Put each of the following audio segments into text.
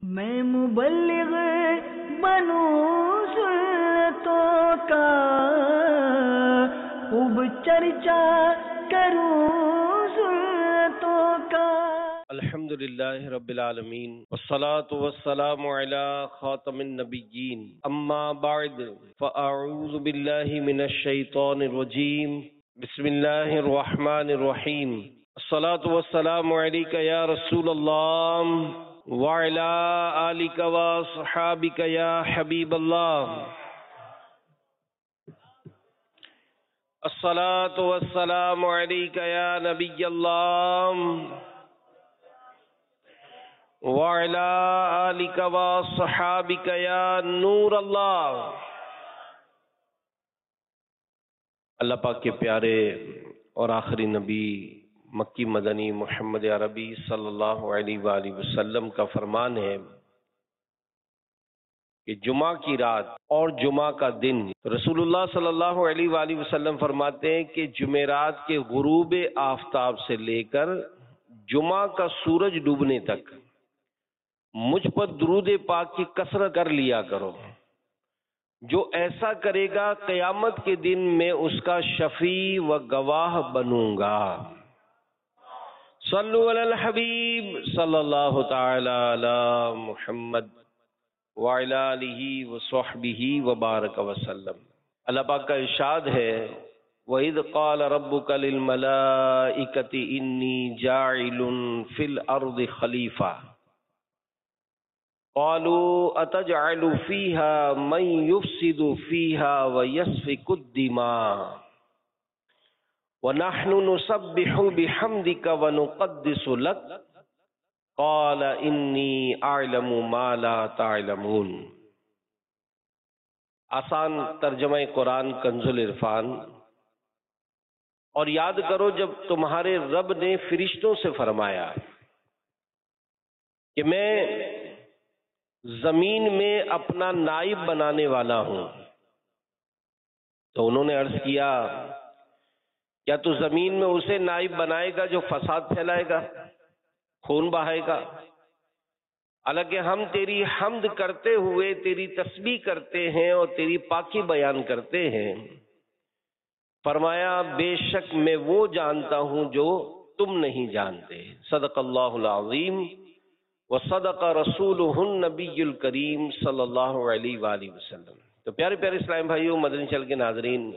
میں مبلغ بنوں سنتوں کا، خوب چرچا کروں سنتوں کا۔ الحمدللہ رب العالمین والصلاة والسلام علی خاتم النبیین، اما بعد فاعوذ باللہ من الشیطان الرجیم، بسم اللہ الرحمن الرحیم۔ الصلاة والسلام علیک یا رسول اللہ وعلی آلک وصحابک یا حبیب اللہ۔ الصلاة والسلام علیک یا نبی اللہ وعلی آلک وصحابک یا نور اللہ۔ اللہ پاک کے پیارے اور آخری نبی مکی مدنی محمد عربی صلی اللہ علیہ وآلہ وسلم کا فرمان ہے کہ جمعہ کی رات اور جمعہ کا دن، رسول اللہ صلی اللہ علیہ وآلہ وسلم فرماتے ہیں کہ جمعرات کے غروب آفتاب سے لے کر جمعہ کا سورج ڈوبنے تک مجھ پر درود پاک کی کثرت کر لیا کرو۔ جو ایسا کرے گا قیامت کے دن میں اس کا شفیع و گواہ بنوں گا۔ صلو علی الحبیب صلی اللہ تعالی علی محمد وعلی آلہ وصحبہ وبارک وسلم۔ اللہ پاک کا ارشاد ہے وَإِذْ قَالَ رَبُّكَ لِلْمَلَائِكَةِ إِنِّي جَاعِلٌ فِي الْأَرْضِ خَلِيفَةً قَالُوا أَتَجْعَلُ فِيهَا مَن يُفْسِدُ فِيهَا وَيَسْفِكُ الدِّمَاءَ وَنَحْنُ نُسَبِّحُ بِحَمْدِكَ وَنُقَدِّسُ لَكَ قَالَ إِنِّي أَعْلَمُ مَا لَا تَعْلَمُونَ۔ آسان ترجمہ قرآن کنز العرفان۔ اور یاد کرو جب تمہارے رب نے فرشتوں سے فرمایا کہ میں زمین میں اپنا نائب بنانے والا ہوں، تو انہوں نے عرض کیا کیا تو زمین میں اسے نائب بنائے گا جو فساد پھیلائے گا، خون بہائے گا؟ حالانکہ ہم تیری حمد کرتے ہوئے تیری تسبیح کرتے ہیں اور تیری پاکی بیان کرتے ہیں۔ فرمایا بے شک میں وہ جانتا ہوں جو تم نہیں جانتے۔ صدق اللہ العظیم وصدق رسولہ النبی الکریم صلی اللہ علیہ وآلہ وسلم۔ تو پیارے پیارے اسلام بھائیوں، مدنی چینل کے ناظرین،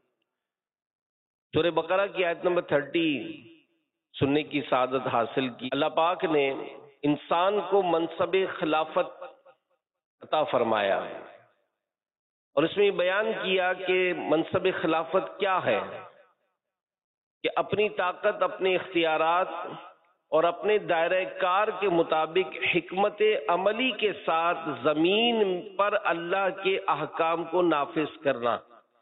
سورہ بقرہ کی آیت نمبر 30 سننے کی سعادت حاصل کی۔ اللہ پاک نے انسان کو منصب خلافت عطا فرمایا اور اس میں بیان کیا کہ منصب خلافت کیا ہے، کہ اپنی طاقت، اپنے اختیارات اور اپنے دائرہ کار کے مطابق حکمت عملی کے ساتھ زمین پر اللہ کے احکام کو نافذ کرنا،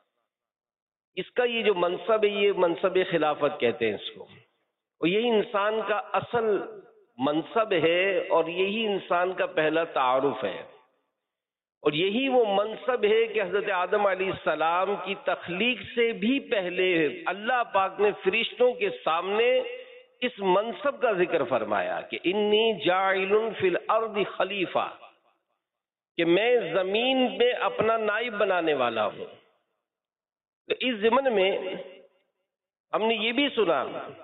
اس کا یہ جو منصب ہے یہ منصب خلافت کہتے ہیں اس کو، اور یہی انسان کا اصل منصب ہے اور یہی انسان کا پہلا تعارف ہے، اور یہی وہ منصب ہے کہ حضرت آدم علیہ السلام کی تخلیق سے بھی پہلے اللہ پاک نے فرشتوں کے سامنے اس منصب کا ذکر فرمایا کہ انی جاعل فی الارض خلیفہ، کہ میں زمین میں اپنا نائب بنانے والا ہوں۔ تو اس ضمن میں ہم نے یہ بھی سنا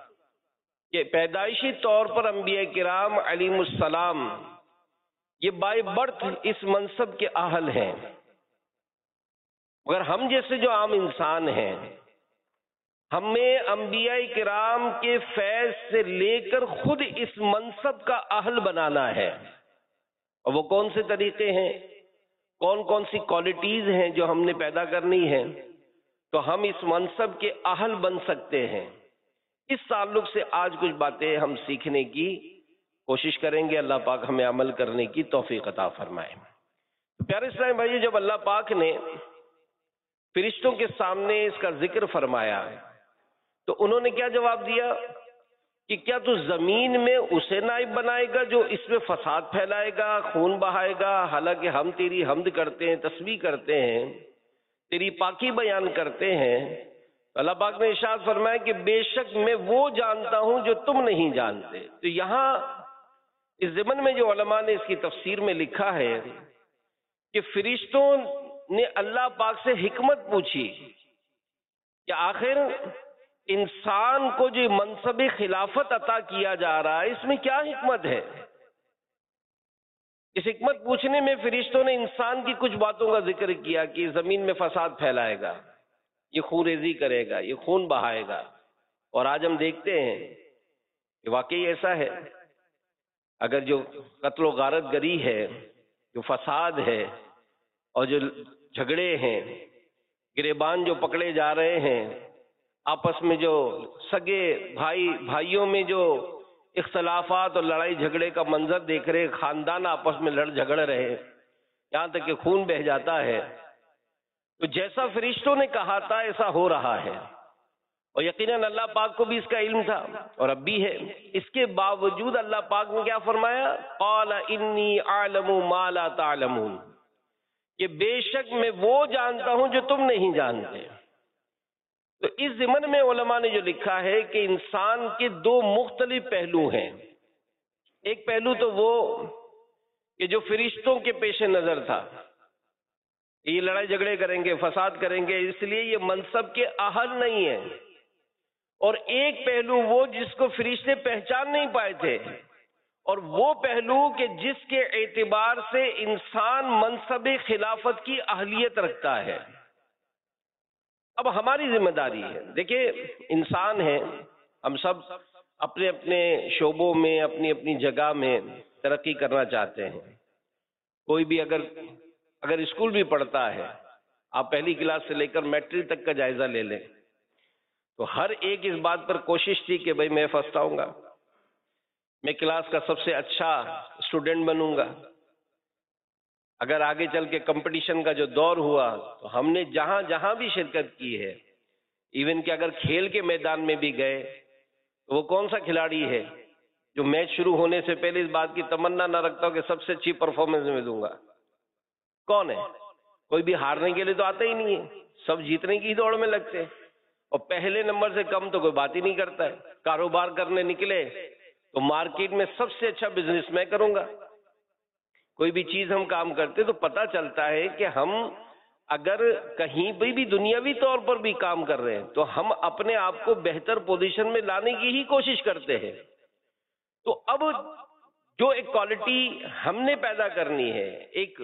کہ پیدائشی طور پر انبیاء کرام علیہ السلام یہ بائی برتھ اس منصب کے اہل ہیں، مگر ہم جیسے جو عام انسان ہیں ہمیں انبیاء کرام کے فیض سے لے کر خود اس منصب کا اہل بنانا ہے۔ اور وہ کون سے طریقے ہیں، کون کون سی کوالٹیز ہیں جو ہم نے پیدا کرنی ہیں تو ہم اس منصب کے اہل بن سکتے ہیں۔ اس تعلق سے آج کچھ باتیں ہم سیکھنے کی کوشش کریں گے۔ اللہ پاک ہمیں عمل کرنے کی توفیق عطا فرمائے۔ پیارے اسلام بھائی، جب اللہ پاک نے فرشتوں کے سامنے اس کا ذکر فرمایا تو انہوں نے کیا جواب دیا کہ کیا تو زمین میں اسے نائب بنائے گا جو اس میں فساد پھیلائے گا، خون بہائے گا، حالانکہ ہم تیری حمد کرتے ہیں، تسبیح کرتے ہیں، تیری پاکی بیان کرتے ہیں۔ اللہ پاک نے ارشاد فرمایا کہ بے شک میں وہ جانتا ہوں جو تم نہیں جانتے۔ تو یہاں اس ضمن میں جو علماء نے اس کی تفسیر میں لکھا ہے کہ فرشتوں نے اللہ پاک سے حکمت پوچھی کہ آخر انسان کو جو منصب خلافت عطا کیا جا رہا ہے اس میں کیا حکمت ہے؟ اس حکمت پوچھنے میں فرشتوں نے انسان کی کچھ باتوں کا ذکر کیا کہ زمین میں فساد پھیلائے گا، یہ خون ریزی کرے گا، یہ خون بہائے گا، اور آج ہم دیکھتے ہیں کہ واقعی ایسا ہے۔ اگر جو قتل و غارت گری ہے، جو فساد ہے، اور جو جھگڑے ہیں، گریبان جو پکڑے جا رہے ہیں، آپس میں جو سگے بھائیوں میں جو اختلافات اور لڑائی جھگڑے کا منظر دیکھ رہے، خاندان آپس میں لڑ جھگڑ رہے، یہاں تک کہ خون بہہ جاتا ہے، تو جیسا فرشتوں نے کہا تھا ایسا ہو رہا ہے، اور یقیناً اللہ پاک کو بھی اس کا علم تھا اور اب بھی ہے۔ اس کے باوجود اللہ پاک نے کیا فرمایا؟ قال انی اعلم ما لا تعلمون، کہ بے شک میں وہ جانتا ہوں جو تم نہیں جانتے۔ تو اس ضمن میں علماء نے جو لکھا ہے کہ انسان کے دو مختلف پہلو ہیں۔ ایک پہلو تو وہ کہ جو فرشتوں کے پیش نظر تھا، یہ لڑائی جھگڑے کریں گے، فساد کریں گے، اس لیے یہ منصب کے اہل نہیں ہیں، اور ایک پہلو وہ جس کو فرشتے پہچان نہیں پائے تھے، اور وہ پہلو کہ جس کے اعتبار سے انسان منصب خلافت کی اہلیت رکھتا ہے۔ اب ہماری ذمہ داری ہے، دیکھیں انسان ہیں، ہم سب اپنے اپنے شعبوں میں اپنی اپنی جگہ میں ترقی کرنا چاہتے ہیں۔ کوئی بھی اگر اسکول بھی پڑھتا ہے، آپ پہلی کلاس سے لے کر میٹرک تک کا جائزہ لے لیں، تو ہر ایک اس بات پر کوشش تھی کہ بھئی میں فرسٹ آؤں گا، میں کلاس کا سب سے اچھا اسٹوڈنٹ بنوں گا۔ اگر آگے چل کے کمپٹیشن کا جو دور ہوا تو ہم نے جہاں جہاں بھی شرکت کی ہے، ایون کہ اگر کھیل کے میدان میں بھی گئے تو وہ کون سا کھلاڑی ہے جو میچ شروع ہونے سے پہلے اس بات کی تمنا نہ رکھتا ہو کہ سب سے اچھی پرفارمنس میں دوں گا؟ کون ہے؟ کوئی بھی ہارنے کے لیے تو آتا ہی نہیں ہے، سب جیتنے کی دوڑ میں لگتے ہیں، اور پہلے نمبر سے کم تو کوئی بات ہی نہیں کرتا ہے۔ کاروبار کرنے نکلے تو مارکیٹ میں سب سے اچھا بزنس میں کروں گا۔ کوئی بھی چیز ہم کام کرتے تو پتہ چلتا ہے کہ ہم اگر کہیں بھی دنیاوی طور پر بھی کام کر رہے ہیں تو ہم اپنے آپ کو بہتر پوزیشن میں لانے کی ہی کوشش کرتے ہیں۔ تو اب جو ایک کوالٹی ہم نے پیدا کرنی ہے، ایک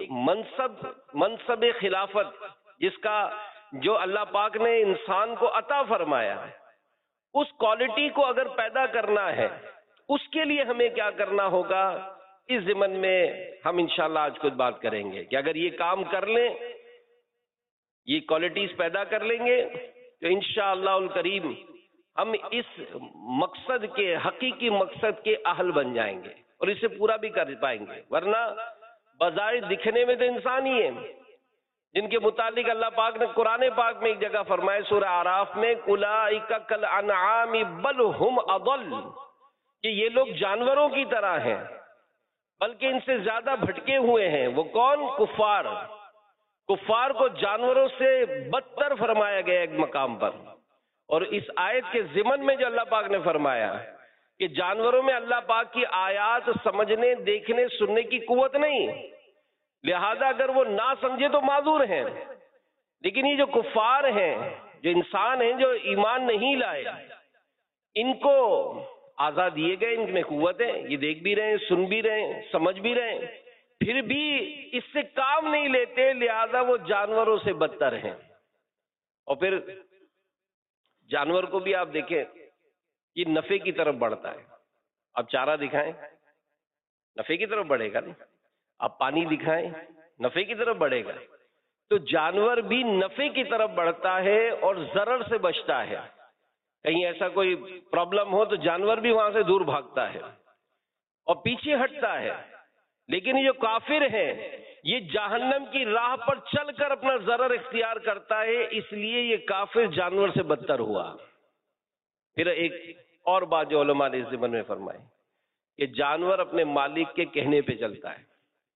منصب خلافت جس کا جو اللہ پاک نے انسان کو عطا فرمایا، اس کوالٹی کو اگر پیدا کرنا ہے، اس کے لیے ہمیں کیا کرنا ہوگا، اس ضمن میں ہم انشاءاللہ آج کچھ بات کریں گے کہ اگر یہ کام کر لیں، یہ کوالٹیز پیدا کر لیں گے تو انشاءاللہ الکریم ہم اس مقصد کے، حقیقی مقصد کے اہل بن جائیں گے اور اسے پورا بھی کر پائیں گے۔ ورنہ بظاہر دکھنے میں تو انسان ہی ہیں، جن کے متعلق اللہ پاک نے قرآن پاک میں ایک جگہ فرمائے سورہ اعراف میں اولئک کالانعام بل ہم اضل، کہ یہ لوگ جانوروں کی طرح ہیں بلکہ ان سے زیادہ بھٹکے ہوئے ہیں۔ وہ کون؟ کفار کو جانوروں سے بدتر فرمایا گیا ایک مقام پر، اور اس آیت کے ضمن میں جو اللہ پاک نے فرمایا کہ جانوروں میں اللہ پاک کی آیات سمجھنے، دیکھنے، سننے کی قوت نہیں، لہذا اگر وہ نہ سمجھے تو معذور ہیں، لیکن یہ جو کفار ہیں، جو انسان ہیں جو ایمان نہیں لائے، ان کو آزاد دیے گئے، ان میں قوت ہے، یہ دیکھ بھی رہے ہیں، سن بھی رہے ہیں، سمجھ بھی رہے ہیں، پھر بھی اس سے کام نہیں لیتے، لہذا وہ جانوروں سے بدتر ہیں۔ اور پھر جانور کو بھی آپ دیکھیں، یہ نفع کی طرف بڑھتا ہے۔ آپ چارہ دکھائیں، نفع کی طرف بڑھے گا، نہیں؟ آپ پانی دکھائیں، نفع کی طرف بڑھے گا۔ تو جانور بھی نفع کی طرف بڑھتا ہے اور ضرر سے بچتا ہے۔ کہیں ایسا کوئی پرابلم ہو تو جانور بھی وہاں سے دور بھاگتا ہے اور پیچھے ہٹتا ہے، لیکن یہ جو کافر ہیں یہ جہنم کی راہ پر چل کر اپنا ضرر اختیار کرتا ہے، اس لیے یہ کافر جانور سے بدتر ہوا۔ پھر ایک اور بات جو علماء نے اس ضمن میں فرمائی کہ جانور اپنے مالک کے کہنے پہ چلتا ہے۔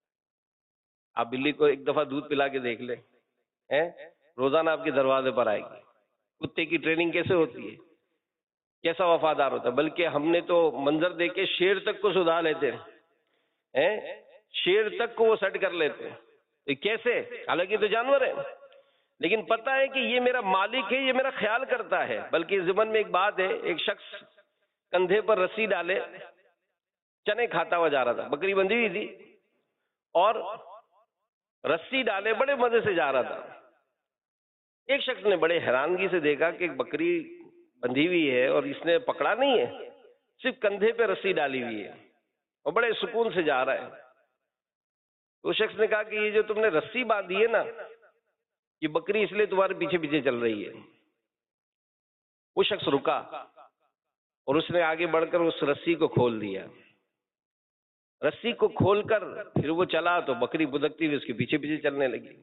آپ بلی کو ایک دفعہ دودھ پلا کے دیکھ لیں، روزانہ آپ کے دروازے پر آئے گی۔ کتے کی ٹریننگ کیسے ہوتی ہے، کیسا وفادار ہوتا ہے، بلکہ ہم نے تو منظر دیکھ کے شیر تک کو سدھا لیتے ہیں شیر تک کو وہ سیٹ کر لیتے ہیں. یہ کیسے؟ حالانکہ تو جانور ہے، لیکن پتا ہے کہ یہ میرا مالک ہے، یہ میرا خیال کرتا ہے. بلکہ ضمن میں ایک بات ہے، ایک شخص کندھے پر رسی ڈالے چنے کھاتا ہوا جا رہا تھا، بکری بندھی ہوئی تھی اور رسی ڈالے بڑے مزے سے جا رہا تھا. ایک شخص نے بڑے حیرانگی سے دیکھا کہ ایک بکری بندھی ہوئی ہے اور اس نے پکڑا نہیں ہے، صرف کندھے پہ رسی ڈالی ہوئی ہے اور بڑے سکون سے جا رہا ہے. اس شخص نے کہا کہ یہ جو تم نے رسی باندھی ہے نا، یہ بکری اس لیے تمہارے پیچھے پیچھے چل رہی ہے. وہ شخص رکا اور اس نے آگے بڑھ کر اس رسی کو کھول دیا. رسی کو کھول کر پھر وہ چلا تو بکری بدکتی ہوئی اس کے پیچھے پیچھے چلنے لگی.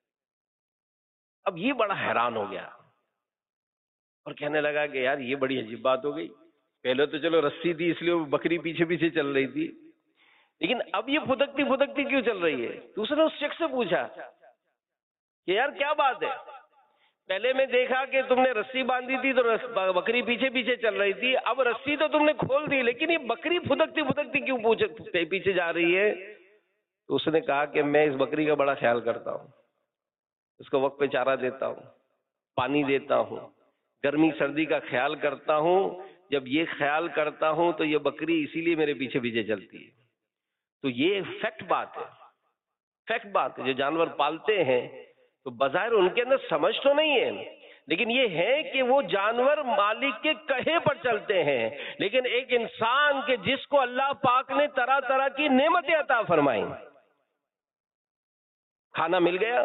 اب یہ بڑا حیران ہو گیا اور کہنے لگا کہ یار یہ بڑی عجیب بات ہو گئی. پہلے تو چلو رسی تھی اس لیے وہ بکری پیچھے پیچھے چل رہی تھی، لیکن اب یہ پھدکتی پھدکتی کیوں چل رہی ہے؟ تو اس نے اس شخص سے پوچھا کہ یار کیا بات ہے، پہلے میں دیکھا کہ تم نے رسی باندھی تھی تو بکری پیچھے پیچھے چل رہی تھی، اب رسی تو تم نے کھول دی لیکن یہ بکری پھدکتی پھدکتی کیوں پیچھے جا رہی ہے؟ تو اس نے کہا کہ میں اس بکری کا بڑا خیال کرتا ہوں، اس کو وقت پہ چارہ دیتا ہوں، پانی دیتا ہوں، گرمی سردی کا خیال کرتا ہوں. جب یہ خیال کرتا ہوں تو یہ بکری اسی لیے میرے پیچھے پیچھے چلتی ہے. تو یہ فیکٹ بات ہے، فیکٹ بات ہے. جو جانور پالتے ہیں تو بظاہر ان کے اندر سمجھ تو نہیں ہے، لیکن یہ ہے کہ وہ جانور مالک کے کہے پر چلتے ہیں. لیکن ایک انسان کے جس کو اللہ پاک نے طرح طرح کی نعمتیں عطا فرمائیں، کھانا مل گیا،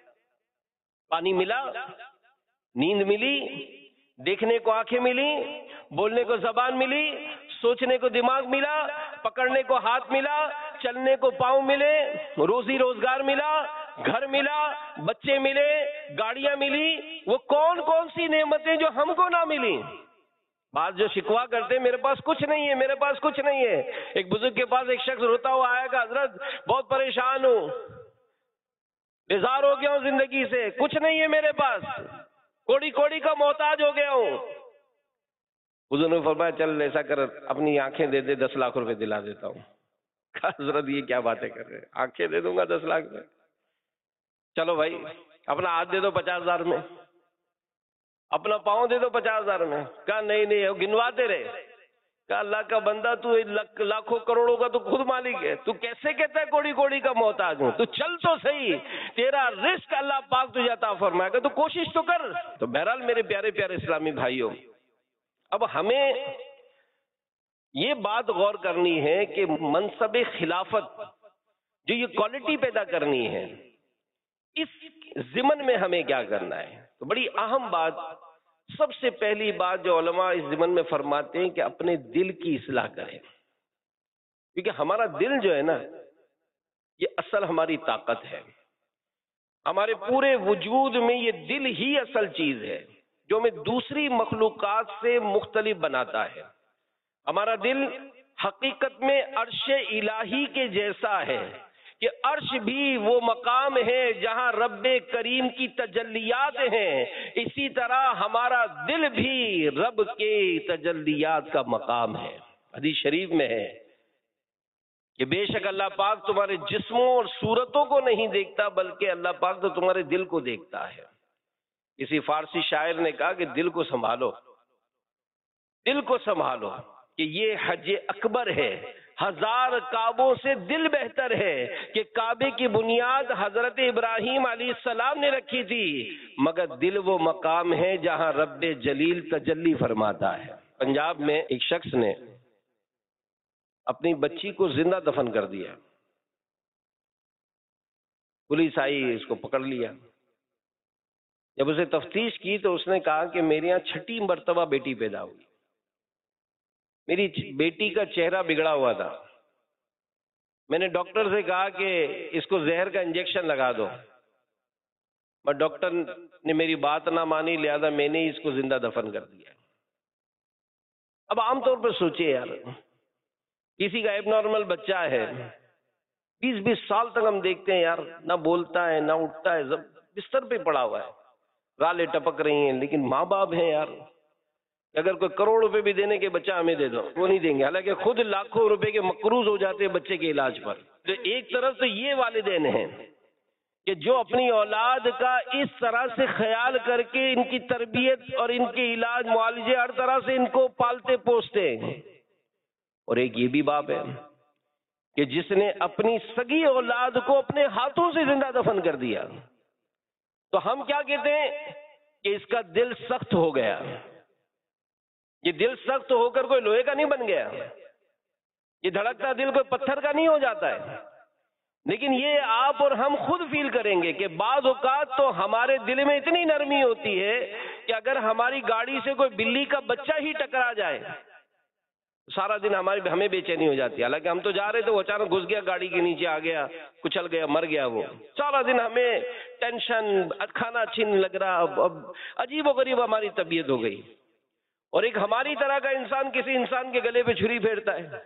پانی ملا، نیند ملی، دیکھنے کو آنکھیں ملی، بولنے کو زبان ملی، سوچنے کو دماغ ملا، پکڑنے کو ہاتھ ملا، چلنے کو پاؤں ملے، روزی روزگار ملا، گھر ملا، بچے ملے، گاڑیاں ملی. وہ کون کون سی نعمتیں جو ہم کو نہ ملی؟ بعض جو شکوا کرتے میرے پاس کچھ نہیں ہے، میرے پاس کچھ نہیں ہے. ایک بزرگ کے پاس ایک شخص روتا ہوا آیا کہ حضرت بہت پریشان ہوں، بیزار ہو گیا ہوں زندگی سے، کچھ نہیں ہے میرے پاس، کوڑی کوڑی کا محتاج ہو گیا ہوں. حضور نے فرمایا چل ایسا کر اپنی آنکھیں دے دے، 10 لاکھ روپے دلا دیتا ہوں. کہا حضرت یہ کیا باتیں کر رہے ہیں، آنکھیں دے دوں گا 10 لاکھ میں؟ چلو بھائی اپنا ہاتھ دے دو 50,000 میں، اپنا پاؤں دے دو 50,000 میں. کہا نہیں نہیں، گنواتے رہے. کہا اللہ کا بندہ تو لاکھوں کروڑوں کا تو خود مالک ہے، تو کیسے کہتا ہے کوڑی کوڑی کا محتاج ہوں؟ تو چل تو صحیح، تیرا رزق اللہ پاک تجھے عطا فرمائے گا، تو کوشش تو کر. تو بہرحال میرے پیارے پیارے اسلامی بھائیوں، اب ہمیں یہ بات غور کرنی ہے کہ منصب خلافت جو یہ کوالٹی پیدا کرنی ہے، اس ضمن میں ہمیں کیا کرنا ہے؟ تو بڑی اہم بات، سب سے پہلی بات جو علماء اس ضمن میں فرماتے ہیں کہ اپنے دل کی اصلاح کریں. کیونکہ ہمارا دل جو ہے نا، یہ اصل ہماری طاقت ہے. ہمارے پورے وجود میں یہ دل ہی اصل چیز ہے جو ہمیں دوسری مخلوقات سے مختلف بناتا ہے. ہمارا دل حقیقت میں عرش الہی کے جیسا ہے کہ عرش بھی وہ مقام ہے جہاں رب کریم کی تجلیات ہیں، اسی طرح ہمارا دل بھی رب کے تجلیات کا مقام ہے. حدیث شریف میں ہے کہ بے شک اللہ پاک تمہارے جسموں اور صورتوں کو نہیں دیکھتا، بلکہ اللہ پاک تو تمہارے دل کو دیکھتا ہے. کسی فارسی شاعر نے کہا کہ دل کو سنبھالو، دل کو سنبھالو، کہ یہ حج اکبر ہے، 1000 کعبوں سے دل بہتر ہے. کہ کعبے کی بنیاد حضرت ابراہیم علیہ السلام نے رکھی تھی، مگر دل وہ مقام ہے جہاں رب جلیل تجلی فرماتا ہے. پنجاب میں ایک شخص نے اپنی بچی کو زندہ دفن کر دیا. پولیس آئی، اس کو پکڑ لیا. جب اسے تفتیش کی تو اس نے کہا کہ میرے یہاں 6ٹھی مرتبہ بیٹی پیدا ہوئی، میری بیٹی کا چہرہ بگڑا ہوا تھا. میں نے ڈاکٹر سے کہا کہ اس کو زہر کا انجیکشن لگا دو، پر ڈاکٹر نے میری بات نہ مانی، لہذا میں نے اس کو زندہ دفن کر دیا. اب عام طور پر سوچئے یار، کسی کا ایب نارمل بچہ ہے، 20 سال تک ہم دیکھتے ہیں یار، نہ بولتا ہے نہ اٹھتا ہے، بستر پہ پڑا ہوا ہے، رالیں ٹپک رہی ہیں، لیکن ماں باپ ہیں یار، اگر کوئی کروڑ روپے بھی دینے کے بچہ ہمیں دے دو، وہ نہیں دیں گے، حالانکہ خود لاکھوں روپے کے مقروض ہو جاتے ہیں بچے کے علاج پر۔ تو ایک طرف تو یہ والدین ہیں کہ جو اپنی اولاد کا اس طرح سے خیال کر کے ان کی تربیت اور ان کے علاج معالجے ہر طرح سے ان کو پالتے پوستے ہیں، اور ایک یہ بھی باپ ہے کہ جس نے اپنی سگی اولاد کو اپنے ہاتھوں سے زندہ دفن کر دیا۔ تو ہم کیا کہتے ہیں کہ اس کا دل سخت ہو گیا۔ یہ دل سخت ہو کر کوئی لوہے کا نہیں بن گیا، یہ دھڑکتا دل کوئی پتھر کا نہیں ہو جاتا ہے، لیکن یہ آپ اور ہم خود فیل کریں گے کہ بعض اوقات تو ہمارے دل میں اتنی نرمی ہوتی ہے کہ اگر ہماری گاڑی سے کوئی بلی کا بچہ ہی ٹکرا جائے سارا دن ہمیں بے چینی ہو جاتی ہے، حالانکہ ہم تو جا رہے تھے، وہ اچانک گھس گیا گاڑی کے نیچے، آ گیا، کچل گیا، مر گیا، وہ سارا دن ہمیں ٹینشن، کھانا اچھی نہیں لگ رہا، اب عجیب و غریب ہماری طبیعت ہو گئی۔ اور ایک ہماری طرح کا انسان کسی انسان کے گلے پہ چھری پھیرتا ہے،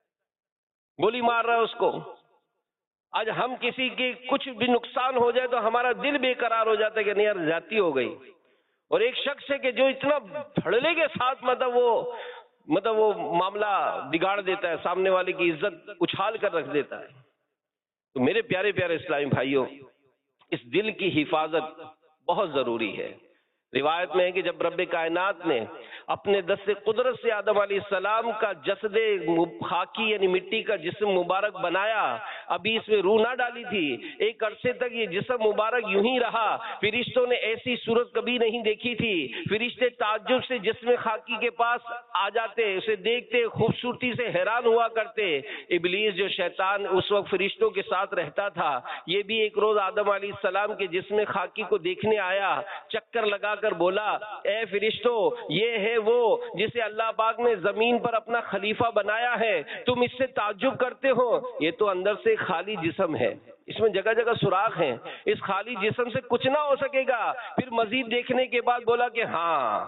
گولی مار رہا ہے اس کو۔ آج ہم کسی کے کچھ بھی نقصان ہو جائے تو ہمارا دل بے قرار ہو جاتا ہے کہ نہیں یار زیادتی ہو گئی۔ اور ایک شخص ہے کہ جو اتنا بھڑلے کے ساتھ مطلب وہ معاملہ بگاڑ دیتا ہے، سامنے والے کی عزت اچھال کر رکھ دیتا ہے۔ تو میرے پیارے پیارے اسلامی بھائیوں، اس دل کی حفاظت بہت ضروری ہے۔ روایت میں ہے کہ جب رب کائنات نے اپنے دست قدرت سے آدم علیہ السلام کا جسد خاکی یعنی مٹی کا جسم مبارک بنایا، ابھی اس میں روح نہ ڈالی تھی، ایک عرصے تک یہ جسم مبارک یوں ہی رہا، فرشتوں نے ایسی صورت کبھی نہیں دیکھی تھی، فرشتے تعجب سے جسم خاکی کے پاس آ جاتے، اسے دیکھتے، خوبصورتی سے حیران ہوا کرتے۔ ابلیس جو شیطان اس وقت فرشتوں کے ساتھ رہتا تھا، یہ بھی ایک روز آدم علیہ السلام کے جسم خاکی کو دیکھنے آیا، چکر لگا کر بولا، اے فرشتوں، یہ ہے وہ جسے اللہ پاک نے زمین پر اپنا خلیفہ بنایا ہے، تم اس سے تعجب کرتے ہو؟ یہ تو اندر سے خالی جسم ہے، اس میں جگہ جگہ سوراخ ہیں، اس خالی جسم سے کچھ نہ ہو سکے گا۔ پھر مزید دیکھنے کے بعد بولا کہ ہاں،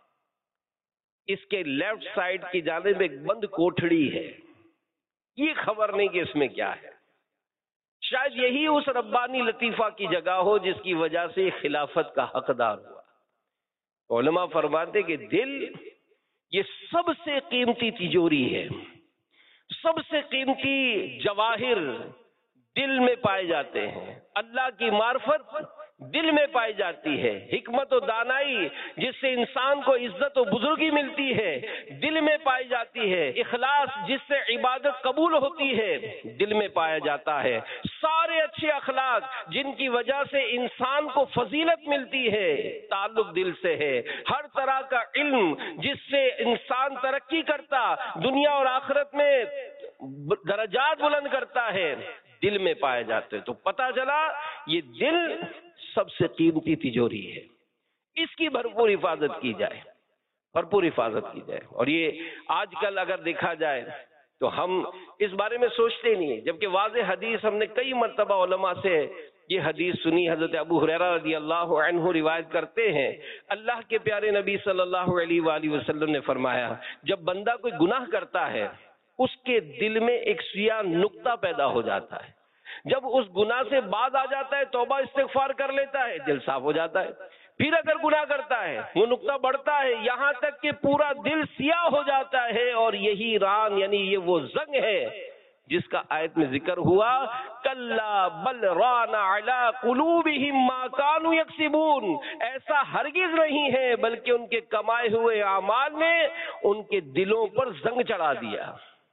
اس کے لیفٹ سائڈ کی جانب ایک بند کوٹھڑی ہے، یہ خبر نہیں کہ اس میں کیا ہے۔ شاید یہی اس ربانی لطیفہ کی جگہ ہو جس کی وجہ سے خلافت کا حقدار ہوا۔ علماء فرماتے کہ دل یہ سب سے قیمتی تجوری ہے، سب سے قیمتی جواہر دل میں پائے جاتے ہیں۔ اللہ کی معرفت دل میں پائی جاتی ہے، حکمت و دانائی جس سے انسان کو عزت و بزرگی ملتی ہے دل میں پائی جاتی ہے، اخلاص جس سے عبادت قبول ہوتی ہے دل میں پایا جاتا ہے، سارے اچھے اخلاق جن کی وجہ سے انسان کو فضیلت ملتی ہے تعلق دل سے ہے، ہر طرح کا علم جس سے انسان ترقی کرتا، دنیا اور آخرت میں درجات بلند کرتا ہے، دل میں پائے جاتے۔ تو پتہ چلا یہ دل سب سے قیمتی تجوری ہے، اس کی بھرپور حفاظت کی جائے، بھرپور حفاظت کی جائے۔ اور یہ آج کل اگر دیکھا جائے تو ہم اس بارے میں سوچتے نہیں ہیں، جبکہ واضح حدیث ہم نے کئی مرتبہ علماء سے یہ حدیث سنی، حضرت ابو ہریرہ رضی اللہ عنہ روایت کرتے ہیں، اللہ کے پیارے نبی صلی اللہ علیہ وآلہ وسلم نے فرمایا، جب بندہ کوئی گناہ کرتا ہے اس کے دل میں ایک سیاہ نقطہ پیدا ہو جاتا ہے، جب اس گناہ سے باز آ جاتا ہے، توبہ استغفار کر لیتا ہے، دل صاف ہو جاتا ہے، پھر اگر گناہ کرتا ہے وہ نقطہ بڑھتا ہے یہاں تک کہ پورا دل سیاہ ہو جاتا ہے، اور یہی ران یعنی یہ وہ زنگ ہے جس کا آیت میں ذکر ہوا، کلا بل ران علی قلوبہم ما کانوا یکسبون، ایسا ہرگز نہیں ہے بلکہ ان کے کمائے ہوئے اعمال نے ان کے دلوں پر زنگ چڑھا دیا۔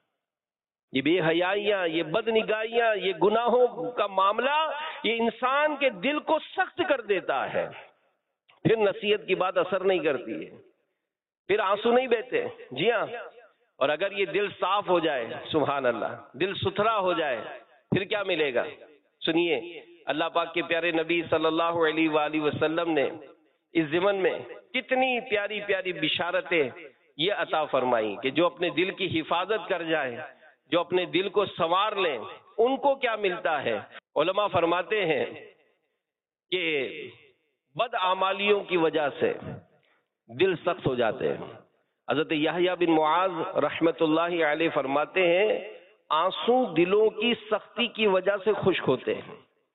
یہ بے حیائیاں، یہ بد نگاہیاں، یہ گناہوں کا معاملہ یہ انسان کے دل کو سخت کر دیتا ہے، پھر نصیحت کی بات اثر نہیں کرتی ہے، پھر آنسو نہیں بہتے۔ جی ہاں، اور اگر یہ دل صاف ہو جائے، سبحان اللہ، دل ستھرا ہو جائے، پھر کیا ملے گا؟ سنیے، اللہ پاک کے پیارے نبی صلی اللہ علیہ وآلہ وسلم نے اس ضمن میں کتنی پیاری پیاری بشارتیں یہ عطا فرمائی کہ جو اپنے دل کی حفاظت کر جائے، جو اپنے دل کو سنوار لیں، ان کو کیا ملتا ہے؟ علماء فرماتے ہیں کہ بد اعمالیوں کی وجہ سے دل سخت ہو جاتے ہیں۔ حضرت یحییٰ بن معاذ رحمت اللہ علیہ فرماتے ہیں، آنسو دلوں کی سختی کی وجہ سے خشک ہوتے ہیں۔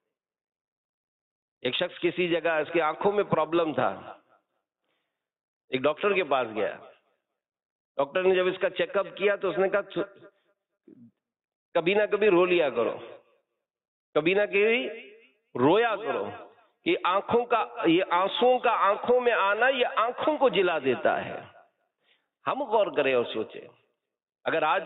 ایک شخص کسی جگہ اس کی آنکھوں میں پرابلم تھا، ایک ڈاکٹر کے پاس گیا، ڈاکٹر نے جب اس کا چیک اپ کیا تو اس نے کہا کبھی نہ کبھی رو لیا کرو، کبھی نہ کبھی رویا کرو، کہ یہ آنسوؤں کا آنکھوں میں آنا یہ آنکھوں کو جلا دیتا ہے۔ ہم غور کریں اور سوچیں، اگر آج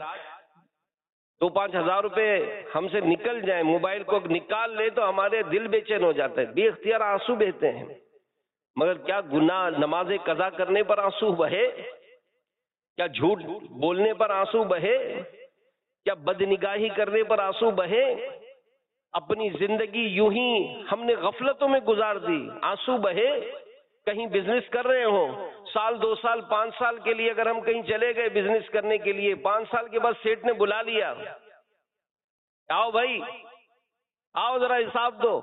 2-5 ہزار روپے ہم سے نکل جائیں، موبائل کو نکال لے تو ہمارے دل بے چین ہو جاتا ہے، بے اختیار آنسو بہتے ہیں۔ مگر کیا گناہ نماز قضا کرنے پر آنسو بہے؟ کیا جھوٹ بولنے پر آنسو بہے؟ کیا بدنگاہی کرنے پر آنسو بہے؟ اپنی زندگی یوں ہی ہم نے غفلتوں میں گزار دی، آنسو بہے؟ کہیں بزنس کر رہے ہوں، 1 2 سال 5 سال کے لیے اگر ہم کہیں چلے گئے بزنس کرنے کے لیے، 5 سال کے بعد سیٹ نے بلا لیا، آؤ بھائی آؤ ذرا حساب دو،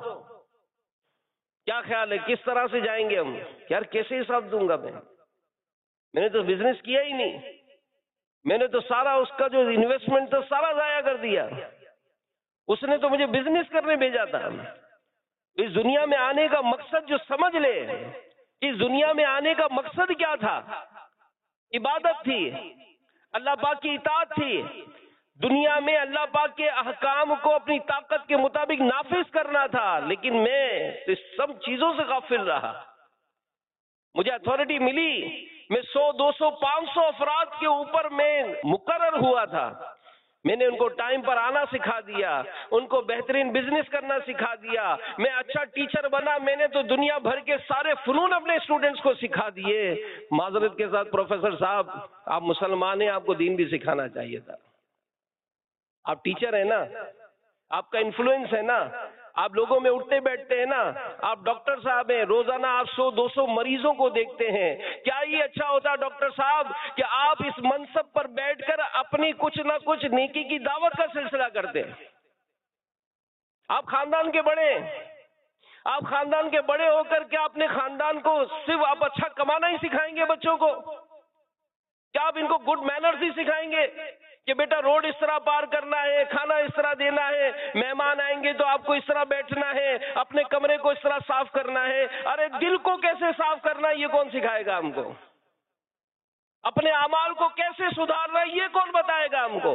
کیا خیال ہے کس طرح سے جائیں گے ہم؟ یار کیسے حساب دوں گا میں نے تو بزنس کیا ہی نہیں، میں نے تو سارا اس کا جو انویسٹمنٹ تھا سارا ضائع کر دیا، اس نے تو مجھے بزنس کرنے بھیجا تھا۔ اس دنیا میں آنے کا مقصد جو سمجھ لے، اس دنیا میں آنے کا مقصد کیا تھا؟ عبادت تھی، اللہ پاک کی اطاعت تھی، دنیا میں اللہ پاک کے احکام کو اپنی طاقت کے مطابق نافذ کرنا تھا، لیکن میں اس سب چیزوں سے غافل رہا۔ مجھے اتھارٹی ملی، میں 100 200 500 افراد کے اوپر میں مقرر ہوا تھا، میں نے ان کو ٹائم پر آنا سکھا دیا، ان کو بہترین بزنس کرنا سکھا دیا، میں اچھا ٹیچر بنا، میں نے تو دنیا بھر کے سارے فنون اپنے اسٹوڈنٹس کو سکھا دیے۔ معذرت کے ساتھ پروفیسر صاحب، آپ مسلمان ہیں، آپ کو دین بھی سکھانا چاہیے تھا۔ آپ ٹیچر ہیں نا، آپ کا انفلوئنس ہے نا، آپ لوگوں میں اٹھتے بیٹھتے ہیں نا، آپ ڈاکٹر صاحب ہیں، روزانہ آپ 100 200 مریضوں کو دیکھتے ہیں، کیا یہ اچھا ہوتا ڈاکٹر صاحب کہ آپ اس منصب پر بیٹھ کر اپنی کچھ نہ کچھ نیکی کی دعوت کا سلسلہ کرتے ہیں؟ آپ خاندان کے بڑے ہیں، آپ خاندان کے بڑے ہو کر کیا اپنے خاندان کو صرف آپ اچھا کمانا ہی سکھائیں گے بچوں کو؟ کیا آپ ان کو گڈ مینرز ہی سکھائیں گے کہ بیٹا روڈ اس طرح پار کرنا ہے، کھانا اس طرح دینا ہے، مہمان آئیں گے تو آپ کو اس طرح بیٹھنا ہے، اپنے کمرے کو اس طرح صاف کرنا ہے؟ ارے دل کو کیسے صاف کرنا ہے یہ کون سکھائے گا ہم کو؟ اپنے اعمال کو کیسے سدھارنا ہے یہ کون بتائے گا ہم کو؟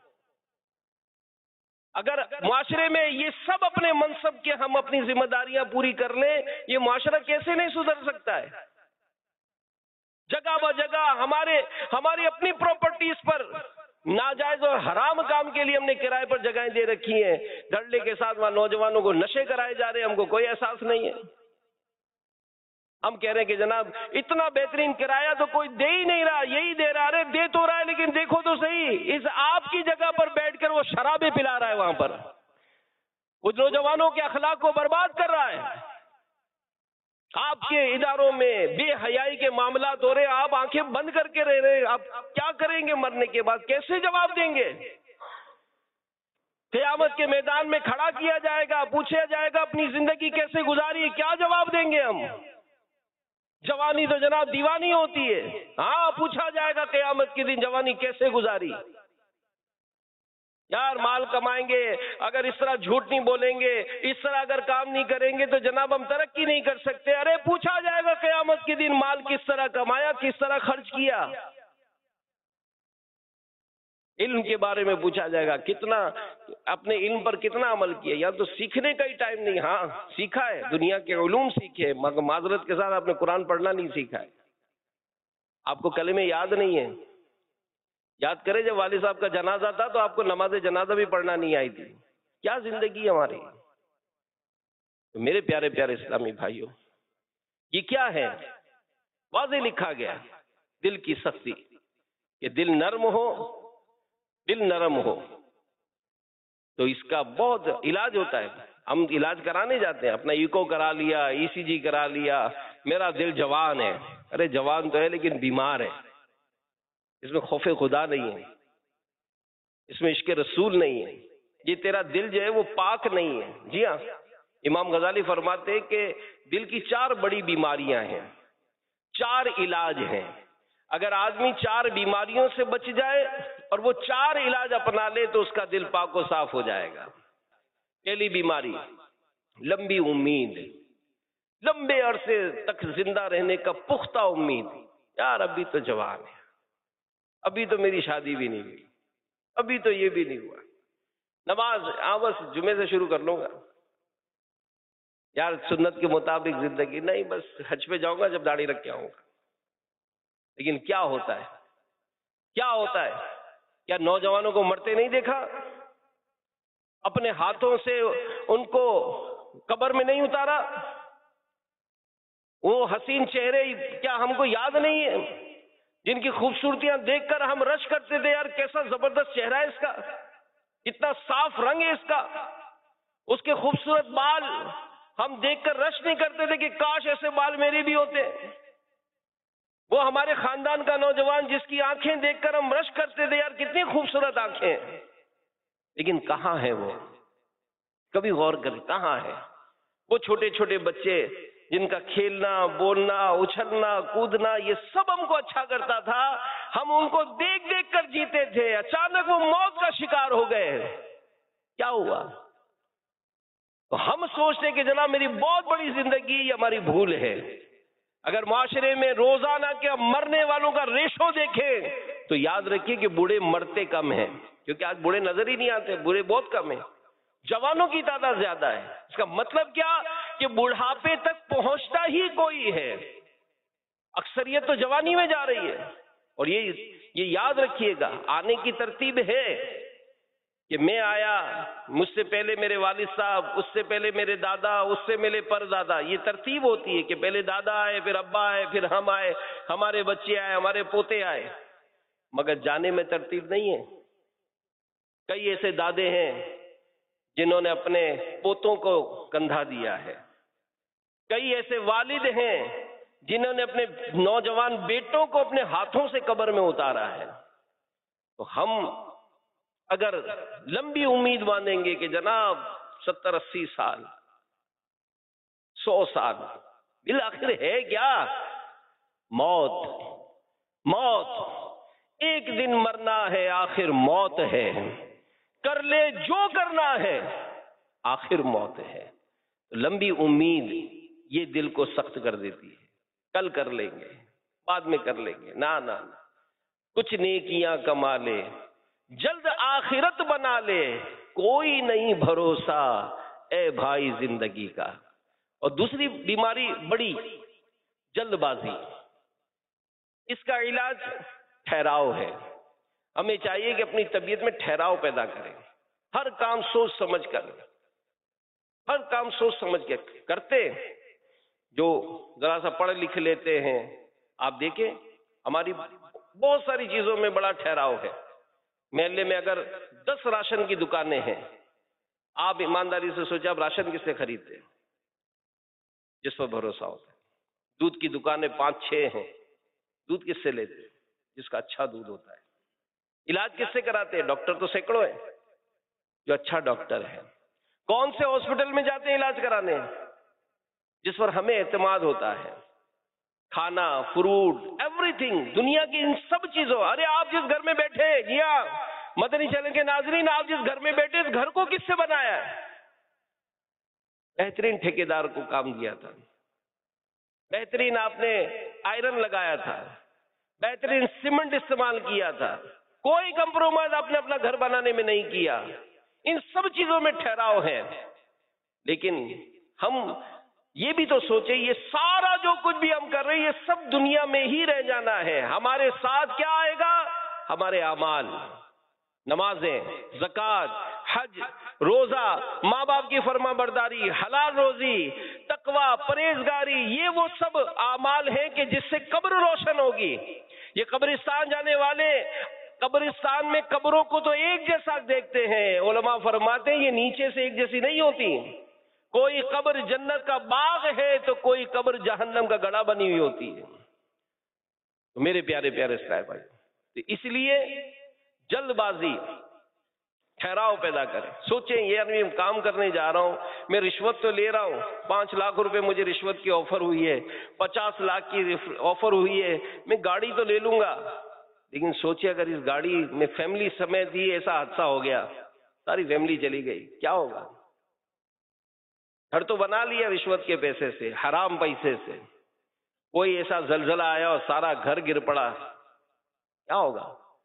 اگر معاشرے میں یہ سب اپنے منصب کے ہم اپنی ذمہ داریاں پوری کر لیں، یہ معاشرہ کیسے نہیں سدھر سکتا ہے؟ جگہ بہ جگہ ہماری اپنی پراپرٹیز پر ناجائز اور حرام کام کے لیے ہم نے کرائے پر جگہیں دے رکھی ہیں، دھڑلے کے ساتھ وہاں نوجوانوں کو نشے کرائے جا رہے ہیں، ہم کو کوئی احساس نہیں ہے۔ ہم کہہ رہے ہیں کہ جناب اتنا بہترین کرایہ تو کوئی دے ہی نہیں رہا، یہی دے رہا، ارے دے تو رہا ہے لیکن دیکھو تو صحیح، اس آپ کی جگہ پر بیٹھ کر وہ شرابیں پلا رہا ہے، وہاں پر وہ نوجوانوں کے اخلاق کو برباد کر رہا ہے۔ آپ کے اداروں میں بے حیائی کے معاملات ہو رہے، آپ آنکھیں بند کر کے رہ رہے، آپ کیا کریں گے مرنے کے بعد؟ کیسے جواب دیں گے؟ قیامت کے میدان میں کھڑا کیا جائے گا، پوچھا جائے گا اپنی زندگی کیسے گزاری، کیا جواب دیں گے ہم؟ جوانی تو جناب دیوانی ہوتی ہے، ہاں پوچھا جائے گا قیامت کے دن جوانی کیسے گزاری۔ یار مال کمائیں گے، اگر اس طرح جھوٹ نہیں بولیں گے، اس طرح اگر کام نہیں کریں گے تو جناب ہم ترقی نہیں کر سکتے۔ ارے پوچھا جائے گا قیامت کے دن مال کس طرح کمایا، کس طرح خرچ کیا۔ علم کے بارے میں پوچھا جائے گا، کتنا اپنے علم پر کتنا عمل کیا۔ یا تو سیکھنے کا ہی ٹائم نہیں، ہاں سیکھا ہے، دنیا کے علوم سیکھے، مگر معذرت کے ساتھ آپ نے قرآن پڑھنا نہیں سیکھا ہے، آپ کو کلمے یاد نہیں ہے۔ یاد کرے جب والد صاحب کا جنازہ تھا تو آپ کو نماز جنازہ بھی پڑھنا نہیں آئی تھی۔ کیا زندگی ہماری؟ تو میرے پیارے پیارے اسلامی بھائیوں، یہ کیا ہے؟ واضح لکھا گیا، دل کی سختی، کہ دل نرم ہو، دل نرم ہو تو اس کا بہت علاج ہوتا ہے۔ ہم علاج کرانے جاتے ہیں، اپنا ایکو کرا لیا، ای سی جی کرا لیا، میرا دل جوان ہے۔ ارے جوان تو ہے لیکن بیمار ہے، اس میں خوف خدا نہیں ہے، اس میں عشق رسول نہیں ہے، یہ تیرا دل جو ہے وہ پاک نہیں ہے۔ جی ہاں، امام غزالی فرماتے ہیں کہ دل کی 4 بڑی بیماریاں ہیں، 4 علاج ہیں۔ اگر آدمی 4 بیماریوں سے بچ جائے اور وہ 4 علاج اپنا لے تو اس کا دل پاک و صاف ہو جائے گا۔ پہلی بیماری لمبی امید، لمبے عرصے تک زندہ رہنے کا پختہ امید۔ یار ابھی تو جوان ہے، ابھی تو میری شادی بھی نہیں ہوئی، ابھی تو یہ بھی نہیں ہوا، نماز بس جمعے سے شروع کر لوں گا، یار سنت کے مطابق زندگی نہیں، بس حج پہ جاؤں گا جب داڑھی رکھ کے آؤں گا۔ لیکن کیا ہوتا ہے، کیا ہوتا ہے؟ کیا نوجوانوں کو مرتے نہیں دیکھا؟ اپنے ہاتھوں سے ان کو قبر میں نہیں اتارا؟ وہ حسین چہرے کیا ہم کو یاد نہیں ہے، جن کی خوبصورتیاں دیکھ کر ہم رش کرتے تھے، یار کیسا زبردست چہرہ ہے اس کا، کتنا صاف رنگ ہے اس کا، اس کے خوبصورت بال ہم دیکھ کر رش نہیں کرتے تھے کہ کاش ایسے بال میرے بھی ہوتے؟ وہ ہمارے خاندان کا نوجوان جس کی آنکھیں دیکھ کر ہم رش کرتے تھے، یار کتنی خوبصورت آنکھیں، لیکن کہاں ہے وہ؟ کبھی غور کریں کہاں ہے وہ چھوٹے چھوٹے بچے جن کا کھیلنا، بولنا، اچھلنا، کودنا یہ سب ہم کو اچھا کرتا تھا، ہم ان کو دیکھ دیکھ کر جیتے تھے، اچانک وہ موت کا شکار ہو گئے، کیا ہوا؟ تو ہم سوچتے کہ جناب میری بہت بڑی زندگی، یہ ہماری بھول ہے۔ اگر معاشرے میں روزانہ کے مرنے والوں کا ریشو دیکھیں تو یاد رکھیے کہ بوڑھے مرتے کم ہیں، کیونکہ آج بوڑھے نظر ہی نہیں آتے، بوڑھے بہت کم ہیں، جوانوں کی تعداد زیادہ ہے۔ اس کا مطلب کیا کہ بڑھاپے تک پہنچتا ہی کوئی ہے، اکثریت تو جوانی میں جا رہی ہے۔ اور یہ یاد رکھیے گا، آنے کی ترتیب ہے کہ میں آیا، مجھ سے پہلے میرے والد صاحب، اس سے پہلے میرے دادا، اس سے میرے پردادا، یہ ترتیب ہوتی ہے کہ پہلے دادا آئے، پھر ابا آئے، پھر ہم آئے، ہمارے بچے آئے، ہمارے پوتے آئے، مگر جانے میں ترتیب نہیں ہے۔ کئی ایسے دادے ہیں جنہوں نے اپنے پوتوں کو کندھا دیا ہے، کئی ایسے والد ہیں جنہوں نے اپنے نوجوان بیٹوں کو اپنے ہاتھوں سے قبر میں اتارا ہے۔ تو ہم اگر لمبی امید باندھیں گے کہ جناب 70-80 سال، 100 سال، بالآخر ہے کیا؟ موت، موت، ایک دن مرنا ہے، آخر موت ہے، کر لے جو کرنا ہے، آخر موت ہے۔ لمبی امید یہ دل کو سخت کر دیتی ہے، کل کر لیں گے، بعد میں کر لیں گے، نہ، کچھ نیکیاں کما لے، جلد آخرت بنا لے، کوئی نہیں بھروسہ اے بھائی زندگی کا۔ اور دوسری بیماری بڑی، جلد بازی، اس کا علاج ٹھہراؤ ہے۔ ہمیں چاہیے کہ اپنی طبیعت میں ٹھہراؤ پیدا کریں، ہر کام سوچ سمجھ کر، ہر کام سوچ سمجھ کے کرتے۔ جو ذرا سا پڑھ لکھ لیتے ہیں، آپ دیکھیں ہماری بہت ساری چیزوں میں بڑا ٹھہراؤ ہے۔ محلے میں اگر 10 راشن کی دکانیں ہیں، آپ ایمانداری سے سوچیں آپ راشن کس سے خریدتے ہیں؟ جس پر بھروسہ ہوتا ہے۔ دودھ کی دکانیں 5-6 ہیں، دودھ کس سے لیتے ہیں؟ جس کا اچھا دودھ ہوتا ہے۔ علاج کس سے کراتے ہیں؟ ڈاکٹر تو سینکڑوں ہیں، جو اچھا ڈاکٹر ہے۔ کون سے ہاسپٹل میں جاتے ہیں علاج کرانے؟ جس پر ہمیں اعتماد ہوتا ہے۔ کھانا، فروٹ، ایوری تھنگ، دنیا کی ان سب چیزوں، ارے آپ جس گھر میں بیٹھے، جی ہاں مدنی چینل کے ناظرین، آپ جس گھر میں بیٹھے اس گھر کو کس سے بنایا ہے؟ بہترین ٹھیکیدار کو کام دیا تھا، بہترین آپ نے آئرن لگایا تھا، بہترین سیمنٹ استعمال کیا تھا، کوئی کمپرومائز آپ نے اپنا گھر بنانے میں نہیں کیا۔ ان سب چیزوں میں ٹھہراؤ ہے، لیکن ہم یہ بھی تو سوچیں یہ سارا جو کچھ بھی ہم کر رہے ہیں یہ سب دنیا میں ہی رہ جانا ہے، ہمارے ساتھ کیا آئے گا؟ ہمارے اعمال، نمازیں، زکوٰۃ، حج، روزہ، ماں باپ کی فرما برداری، حلال روزی، تقوی، پرہیزگاری، یہ وہ سب اعمال ہیں کہ جس سے قبر روشن ہوگی۔ یہ قبرستان جانے والے قبرستان میں قبروں کو تو ایک جیسا دیکھتے ہیں، علماء فرماتے ہیں یہ نیچے سے ایک جیسی نہیں ہوتی، کوئی قبر جنت کا باغ ہے تو کوئی قبر جہنم کا گڑھا بنی ہوئی ہوتی ہے۔ تو میرے پیارے پیارے اسلام بھائی، تو اس لیے جلد بازی، ٹھہراؤ پیدا کریں، سوچیں یہ میں کام کرنے جا رہا ہوں، میں رشوت تو لے رہا ہوں، 5 لاکھ روپے مجھے رشوت کی آفر ہوئی ہے، 50 لاکھ کی آفر ہوئی ہے، میں گاڑی تو لے لوں گا، لیکن سوچیں اگر اس گاڑی میں فیملی سمیت ہی ایسا حادثہ ہو گیا، ساری فیملی چلی گئی، کیا ہوگا؟ گھر تو بنا لیا رشوت کے پیسے سے، حرام پیسے سے، کوئی ایسا زلزلہ آیا اور سارا گھر گر پڑا، کیا ہوگا؟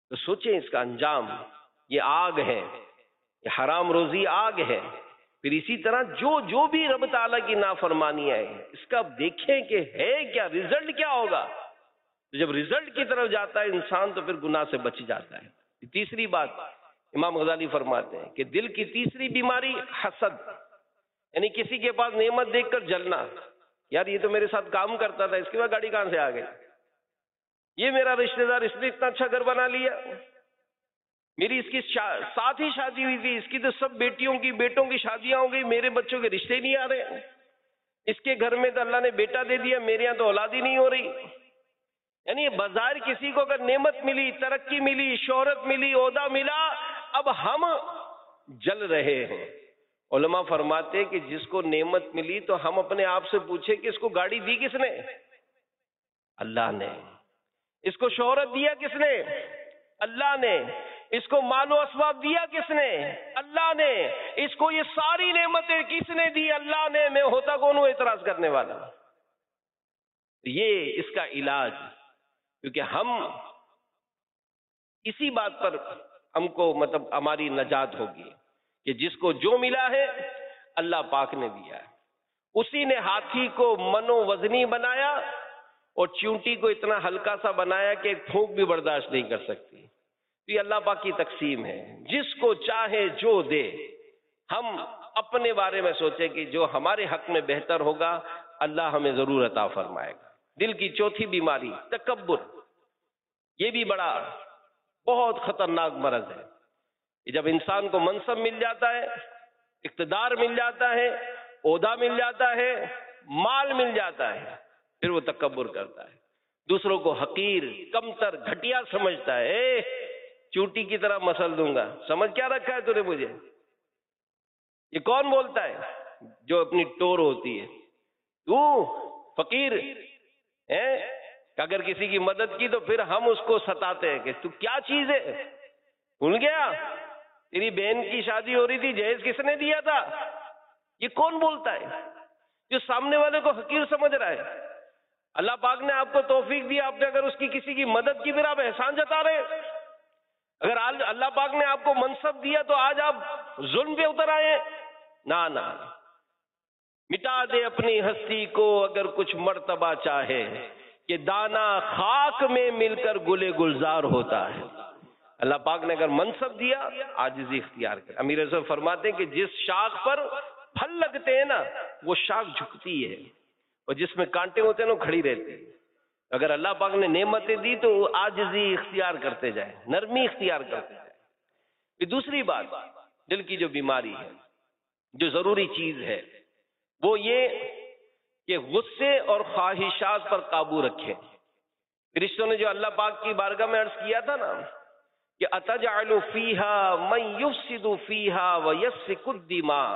تو سوچیں اس کا انجام، یہ آگ ہے، یہ حرام روزی آگ ہے۔ پھر اسی طرح جو بھی رب تعالیٰ کی نافرمانیاں ہیں، اس کا دیکھیں کہ ہے کیا، رزلٹ کیا ہوگا۔ تو جب رزلٹ کی طرف جاتا ہے انسان تو پھر گناہ سے بچ جاتا ہے۔ تیسری بات امام غزالی فرماتے ہیں کہ دل کی تیسری بیماری حسد، یعنی کسی کے پاس نعمت دیکھ کر جلنا، یار یہ تو میرے ساتھ کام کرتا تھا، اس کے بعد گاڑی کہاں سے آ گئی، یہ میرا رشتہ دار، اس نے اتنا اچھا گھر بنا لیا، میری اس کی ساتھ ہی شادی ہوئی تھی، اس کی تو سب بیٹوں کی شادیاں ہو گئی، میرے بچوں کے رشتے نہیں آ رہے، اس کے گھر میں تو اللہ نے بیٹا دے دیا، میرے یہاں تو اولاد ہی نہیں ہو رہی۔ یعنی بظاہر کسی کو اگر نعمت ملی، ترقی ملی، شہرت ملی، عہدہ ملا، اب ہم جل رہے ہیں۔ علماء فرماتے کہ جس کو نعمت ملی تو ہم اپنے آپ سے پوچھیں کہ اس کو گاڑی دی کس نے؟ اللہ نے۔ اس کو شہرت دیا کس نے؟ اللہ نے۔ اس کو مال و اسباب دیا کس نے؟ اللہ نے۔ اس کو یہ ساری نعمتیں کس نے دی؟ اللہ نے۔ میں ہوتا کون ہوں اعتراض کرنے والا؟ یہ اس کا علاج، کیونکہ ہم اسی بات پر ہم کو ہماری نجات ہوگی کہ جس کو جو ملا ہے اللہ پاک نے دیا ہے۔ اسی نے ہاتھی کو منو وزنی بنایا اور چیونٹی کو اتنا ہلکا سا بنایا کہ ایک پھونک بھی برداشت نہیں کر سکتی۔ تو یہ اللہ پاک کی تقسیم ہے، جس کو چاہے جو دے۔ ہم اپنے بارے میں سوچیں کہ جو ہمارے حق میں بہتر ہوگا اللہ ہمیں ضرور عطا فرمائے گا۔ دل کی چوتھی بیماری تکبر، یہ بھی بہت خطرناک مرض ہے کہ جب انسان کو منصب مل جاتا ہے، اقتدار مل جاتا ہے، عہدہ مل جاتا ہے، مال مل جاتا ہے، پھر وہ تکبر کرتا ہے، دوسروں کو حقیر، کمتر، گھٹیا سمجھتا ہے۔ چوٹی کی طرح مسل دوں گا، سمجھ کیا رکھا ہے تو نے مجھے؟ یہ کون بولتا ہے؟ جو اپنی ٹور ہوتی ہے، تو فقیر ہے، اگر کسی کی مدد کی تو پھر ہم اس کو ستاتے ہیں کہ تو کیا چیز ہے، بھول گیا تیری بہن کی شادی ہو رہی تھی، جہیز کس نے دیا تھا؟ یہ کون بولتا ہے جو سامنے والے کو حقیر سمجھ رہا ہے؟ اللہ پاک نے آپ کو توفیق دی، آپ نے اگر اس کی کسی کی مدد کی، پھر آپ احسان جتا رہے ہیں۔ اگر اللہ پاک نے آپ کو منصب دیا تو آج آپ ظلم پہ اتر آئے؟ نہ، مٹا دے اپنی ہستی کو اگر کچھ مرتبہ چاہے، کہ دانا خاک میں مل کر گلے گلزار ہوتا ہے۔ اللہ پاک نے اگر منصب دیا، عاجزی اختیار کر۔ امیر اعظم فرماتے ہیں کہ جس شاخ پر پھل لگتے ہیں نا، وہ شاخ جھکتی ہے، اور جس میں کانٹے ہوتے ہیں نا، کھڑی رہتی ہے۔ اگر اللہ پاک نے نعمتیں دی تو عاجزی اختیار کرتے جائیں، نرمی اختیار کرتے جائیں۔ پھر دوسری بات دل کی جو بیماری ہے، جو ضروری چیز ہے، وہ یہ کہ غصے اور خواہشات پر قابو رکھیں۔ فرشتوں نے جو اللہ پاک کی بارگاہ میں عرض کیا تھا نا کہ اتجعل فیہا من یفسد فیہا ویسفک الدماء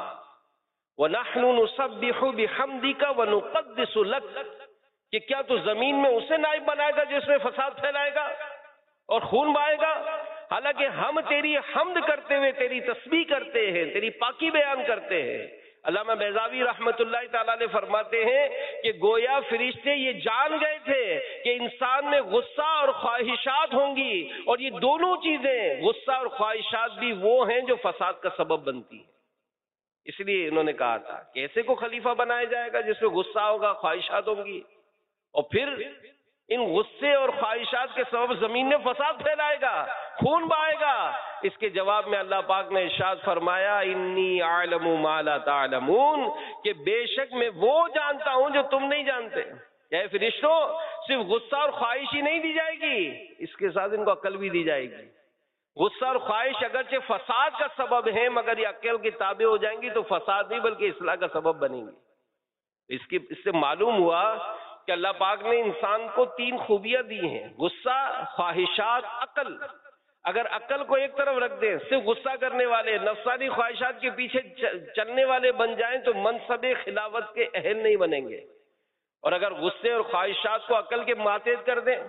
ونحن نسبح بحمدک ونقدس لک، کہ کیا تو زمین میں اسے نائب بنائے گا جس میں فساد پھیلائے گا اور خون بہائے گا، حالانکہ ہم تیری حمد کرتے ہوئے تیری تسبیح کرتے ہیں، تیری پاکی بیان کرتے ہیں۔ علامہ بیضاوی رحمت اللہ تعالیٰ نے فرماتے ہیں کہ گویا فرشتے یہ جان گئے تھے کہ انسان میں غصہ اور خواہشات ہوں گی، اور یہ دونوں چیزیں، غصہ اور خواہشات بھی وہ ہیں جو فساد کا سبب بنتی ہیں۔ اس لیے انہوں نے کہا تھا کہ ایسے کو خلیفہ بنایا جائے گا جس میں غصہ ہوگا، خواہشات ہوں گی، اور پھر ان غصے اور خواہشات کے سبب زمین میں فساد پھیلائے گا، خون بہائے گا۔ اس کے جواب میں اللہ پاک نے ارشاد فرمایا انی اعلم ما لا تعلمون، کہ بے شک میں وہ جانتا ہوں جو تم نہیں جانتے۔ اے فرشتوں، صرف غصہ اور خواہش ہی نہیں دی جائے گی، اس کے ساتھ ان کو عقل بھی دی جائے گی۔ غصہ اور خواہش اگرچہ فساد کا سبب ہے، مگر یہ عقل کے تابع ہو جائیں گی تو فساد نہیں بلکہ اصلاح کا سبب بنیں گی۔ اس سے معلوم ہوا کہ اللہ پاک نے انسان کو 3 خوبیاں دی ہیں: غصہ، خواہشات، عقل۔ اگر عقل کو ایک طرف رکھ دیں، صرف غصہ کرنے والے، نفسانی خواہشات کے پیچھے چلنے والے بن جائیں تو منصب خلافت کے اہل نہیں بنیں گے، اور اگر غصے اور خواہشات کو عقل کے ماتحت کر دیں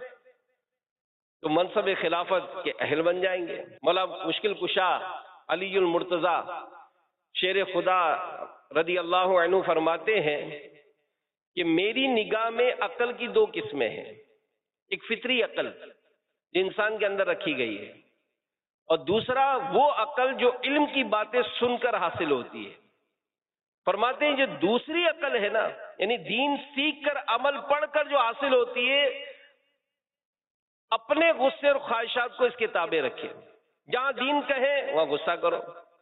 تو منصب خلافت کے اہل بن جائیں گے۔ مولا مشکل کشا علی المرتضیٰ شیر خدا رضی اللہ عنہ فرماتے ہیں کہ میری نگاہ میں عقل کی 2 قسمیں ہیں، ایک فطری عقل جو انسان کے اندر رکھی گئی ہے، اور دوسرا وہ عقل جو علم کی باتیں سن کر حاصل ہوتی ہے۔ فرماتے ہیں جو دوسری عقل ہے نا، یعنی دین سیکھ کر عمل پڑھ کر جو حاصل ہوتی ہے، اپنے غصے اور خواہشات کو اس کے تابع رکھے۔ جہاں دین کہے وہاں غصہ کرو،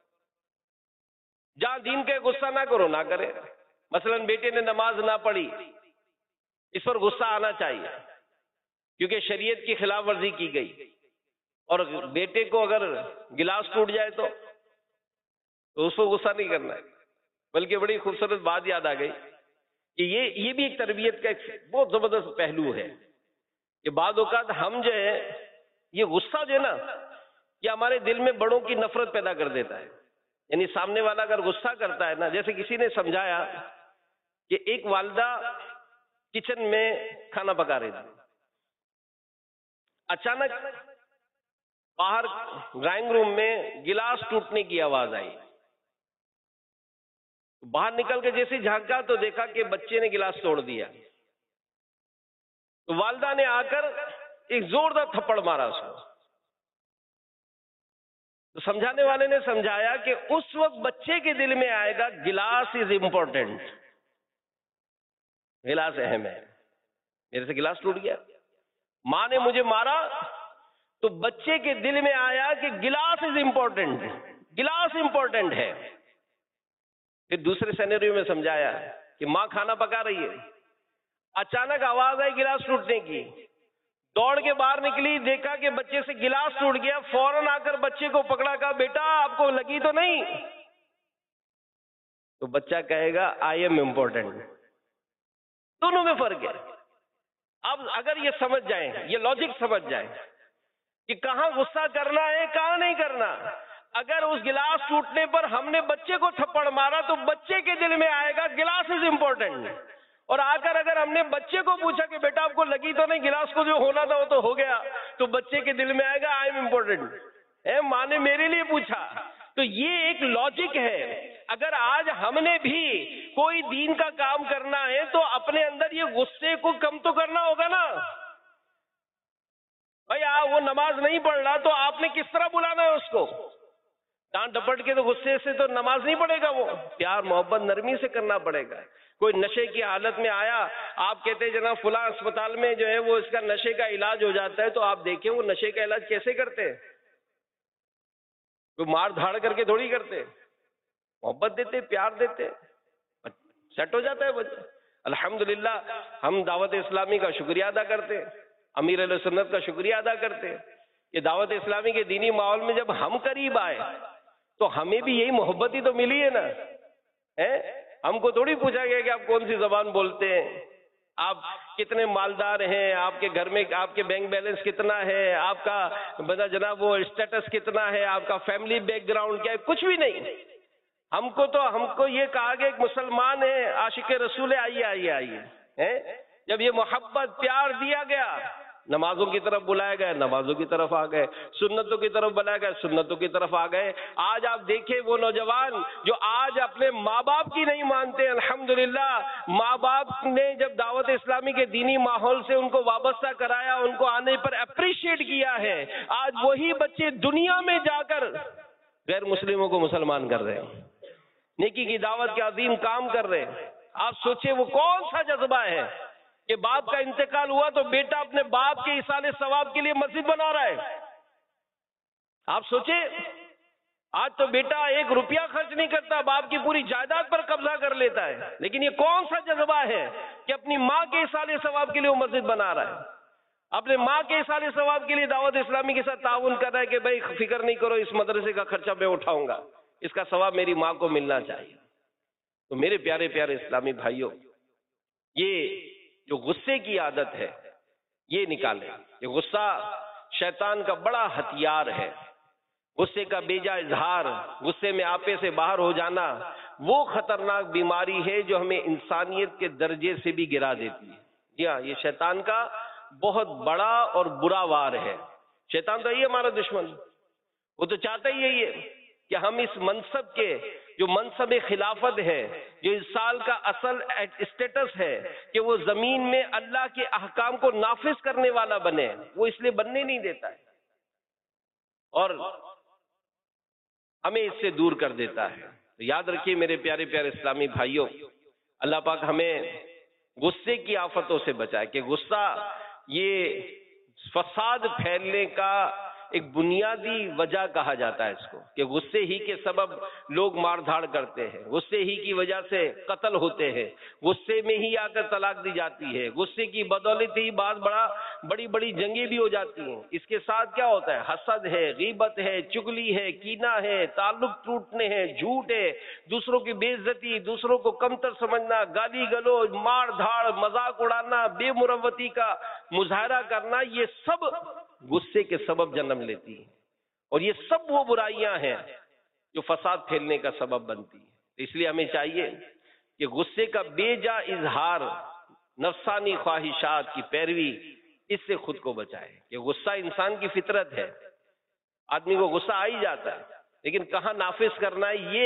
جہاں دین کہے غصہ نہ کرو، نہ کرے۔ مثلا بیٹے نے نماز نہ پڑھی، اس پر غصہ آنا چاہیے کیونکہ شریعت کی خلاف ورزی کی گئی، اور بیٹے کو اگر گلاس ٹوٹ جائے تو اس کو غصہ نہیں کرنا ہے، بلکہ بڑی خوبصورت بات یاد آ گئی کہ یہ بھی ایک تربیت کا ایک بہت زبردست پہلو ہے کہ بعض اوقات ہم جو ہے یہ غصہ جو ہے نا، یہ ہمارے دل میں بڑوں کی نفرت پیدا کر دیتا ہے۔ یعنی سامنے والا اگر غصہ کرتا ہے نا، جیسے کسی نے سمجھایا کہ ایک والدہ کچن میں کھانا پکا رہی تھی، اچانک باہر ڈرائنگ روم میں گلاس ٹوٹنے کی آواز آئی، باہر نکل کے جیسے جھانکا تو دیکھا کہ بچے نے گلاس توڑ دیا، تو والدہ نے آ کر ایک زوردار تھپڑ مارا اس کو۔ تو سمجھانے والے نے سمجھایا کہ اس وقت بچے کے دل میں آئے گا گلاس از امپورٹنٹ، گلاس اہم ہے، میرے سے گلاس ٹوٹ گیا، ماں نے مجھے مارا تو بچے کے دل میں آیا کہ glass is important, glass important ہے۔ پھر دوسرے سینیریو میں سمجھایا کہ ماں کھانا پکا رہی ہے، اچانک آواز آئی گلاس ٹوٹنے کی، دوڑ کے باہر نکلی، دیکھا کہ بچے سے گلاس ٹوٹ گیا، فوراً آ کر بچے کو پکڑا، کہا بیٹا آپ کو لگی تو نہیں؟ تو بچہ کہے گا آئی ایم امپورٹنٹ۔ دونوں میں فرق ہے۔ اب اگر یہ سمجھ جائیں، یہ لاجک سمجھ جائیں کہ کہاں غصہ کرنا ہے کہاں نہیں کرنا، اگر اس گلاس ٹوٹنے پر ہم نے بچے کو تھپڑ مارا تو بچے کے دل میں آئے گا گلاس از امپورٹنٹ، اور آ کر اگر ہم نے بچے کو پوچھا کہ بیٹا آپ کو لگی تو نہیں، گلاس کو جو ہونا تھا وہ تو ہو گیا، تو بچے کے دل میں آئے گا آئی ایم امپورٹنٹ، ماں نے میرے لیے پوچھا۔ تو یہ ایک لاجک ہے۔ اگر آج ہم نے بھی کوئی دین کا کام کرنا ہے تو اپنے اندر یہ غصے کو کم تو کرنا ہوگا نا۔ بھائی وہ نماز نہیں پڑھ رہا تو آپ نے کس طرح بلانا ہے اس کو؟ ڈانٹ ڈپٹ کے تو غصے سے تو نماز نہیں پڑھے گا، وہ پیار محبت نرمی سے کرنا پڑے گا۔ کوئی نشے کی حالت میں آیا، آپ کہتے ہیں جناب فلاں اسپتال میں جو ہے وہ اس کا نشے کا علاج ہو جاتا ہے، تو آپ دیکھیں وہ نشے کا علاج کیسے کرتے ہیں، کوئی مار دھاڑ کر کے تھوڑی کرتے، محبت دیتے، پیار دیتے، سیٹ ہو جاتا ہے بچہ۔ الحمدللہ ہم دعوت اسلامی کا شکریہ ادا کرتے ہیں، امیر علیہ سنت کا شکریہ ادا کرتے ہیں کہ دعوت اسلامی کے دینی ماحول میں جب ہم قریب آئے تو ہمیں بھی یہی محبت ہی تو ملی ہے نا۔ ہم کو تھوڑی پوچھا گیا کہ آپ کون سی زبان بولتے ہیں، آپ کتنے مالدار ہیں، آپ کے گھر میں آپ کے بینک بیلنس کتنا ہے، آپ کا جناب وہ اسٹیٹس کتنا ہے، آپ کا فیملی بیک گراؤنڈ کیا ہے، کچھ بھی نہیں۔ ہم کو یہ کہا گیا ایک مسلمان ہے، عاشق رسول، آئیے آئیے آئیے۔ جب یہ محبت پیار دیا گیا، نمازوں کی طرف بلایا گیا، نمازوں کی طرف آ گئے، سنتوں کی طرف بلایا گیا، سنتوں کی طرف آ گئے۔ آج آپ دیکھیں وہ نوجوان جو آج اپنے ماں باپ کی نہیں مانتے، الحمدللہ ماں باپ نے جب دعوت اسلامی کے دینی ماحول سے ان کو وابستہ کرایا، ان کو آنے پر اپریشیٹ کیا ہے، آج وہی بچے دنیا میں جا کر غیر مسلموں کو مسلمان کر رہے ہیں، نیکی کی دعوت کے عظیم کام کر رہے ہیں۔ آپ سوچیں وہ کون سا جذبہ ہے کہ باپ کا انتقال ہوا تو بیٹا اپنے باپ کے ایصال ثواب کے لیے مسجد بنا رہا ہے۔ آپ سوچیں آج تو بیٹا 1 روپیہ خرچ نہیں کرتا، باپ کی پوری جائیداد پر قبضہ کر لیتا ہے، لیکن یہ کون سا جذبہ ہے کہ اپنی ماں کے ایصال ثواب کے لیے وہ مسجد بنا رہا ہے، اپنے ماں کے ایصال ثواب کے لیے دعوت اسلامی کے ساتھ تعاون کر رہا ہے کہ بھائی فکر نہیں کرو، اس مدرسے کا خرچہ میں اٹھاؤں گا، اس کا ثواب میری ماں کو ملنا چاہیے۔ تو میرے پیارے پیارے اسلامی بھائیوں، یہ جو غصے کی عادت ہے یہ نکالیں۔ یہ غصہ شیطان کا بڑا ہتھیار ہے۔ غصے کا بیجا اظہار، غصے میں آپے سے باہر ہو جانا، وہ خطرناک بیماری ہے جو ہمیں انسانیت کے درجے سے بھی گرا دیتی ہے۔ جی ہاں، یہ شیطان کا بہت بڑا اور برا وار ہے۔ شیطان تو یہ ہمارا دشمن، وہ تو چاہتا ہی یہی ہے کہ ہم اس منصب کے جو منصب خلافت ہے، جو اس سال کا اصل اسٹیٹس ہے کہ وہ زمین میں اللہ کے احکام کو نافذ کرنے والا بنے، وہ اس لیے بننے نہیں دیتا ہے اور ہمیں اس سے دور کر دیتا ہے۔ تو یاد رکھیے میرے پیارے پیارے اسلامی بھائیوں، اللہ پاک ہمیں غصے کی آفتوں سے بچائے کہ غصہ یہ فساد پھیلنے کا ایک بنیادی وجہ کہا جاتا ہے اس کو، کہ غصے ہی کے سبب لوگ مار دھاڑ کرتے ہیں، غصے ہی کی وجہ سے قتل ہوتے ہیں، غصے میں ہی آ کر طلاق دی جاتی ہے، غصے کی بدولت ہی بڑی بڑی جنگیں بھی ہو جاتی ہیں۔ اس کے ساتھ کیا ہوتا ہے؟ حسد ہے، غیبت ہے، چغلی ہے، کینہ ہے، تعلق ٹوٹنے ہیں، جھوٹ ہے، دوسروں کی بے عزتی، دوسروں کو کمتر سمجھنا، گالی گلوچ، مار دھاڑ، مذاق اڑانا، بے مروتی کا مظاہرہ کرنا، یہ سب غصے کے سبب جنم لیتی ہیں اور یہ سب وہ برائیاں ہیں جو فساد پھیلنے کا سبب بنتی ہیں۔ اس لیے ہمیں چاہیے کہ غصے کا بے جا اظہار، نفسانی خواہشات کی پیروی، اس سے خود کو بچائے کہ غصہ انسان کی فطرت ہے، آدمی کو غصہ آ ہی جاتا ہے، لیکن کہاں نافذ کرنا ہے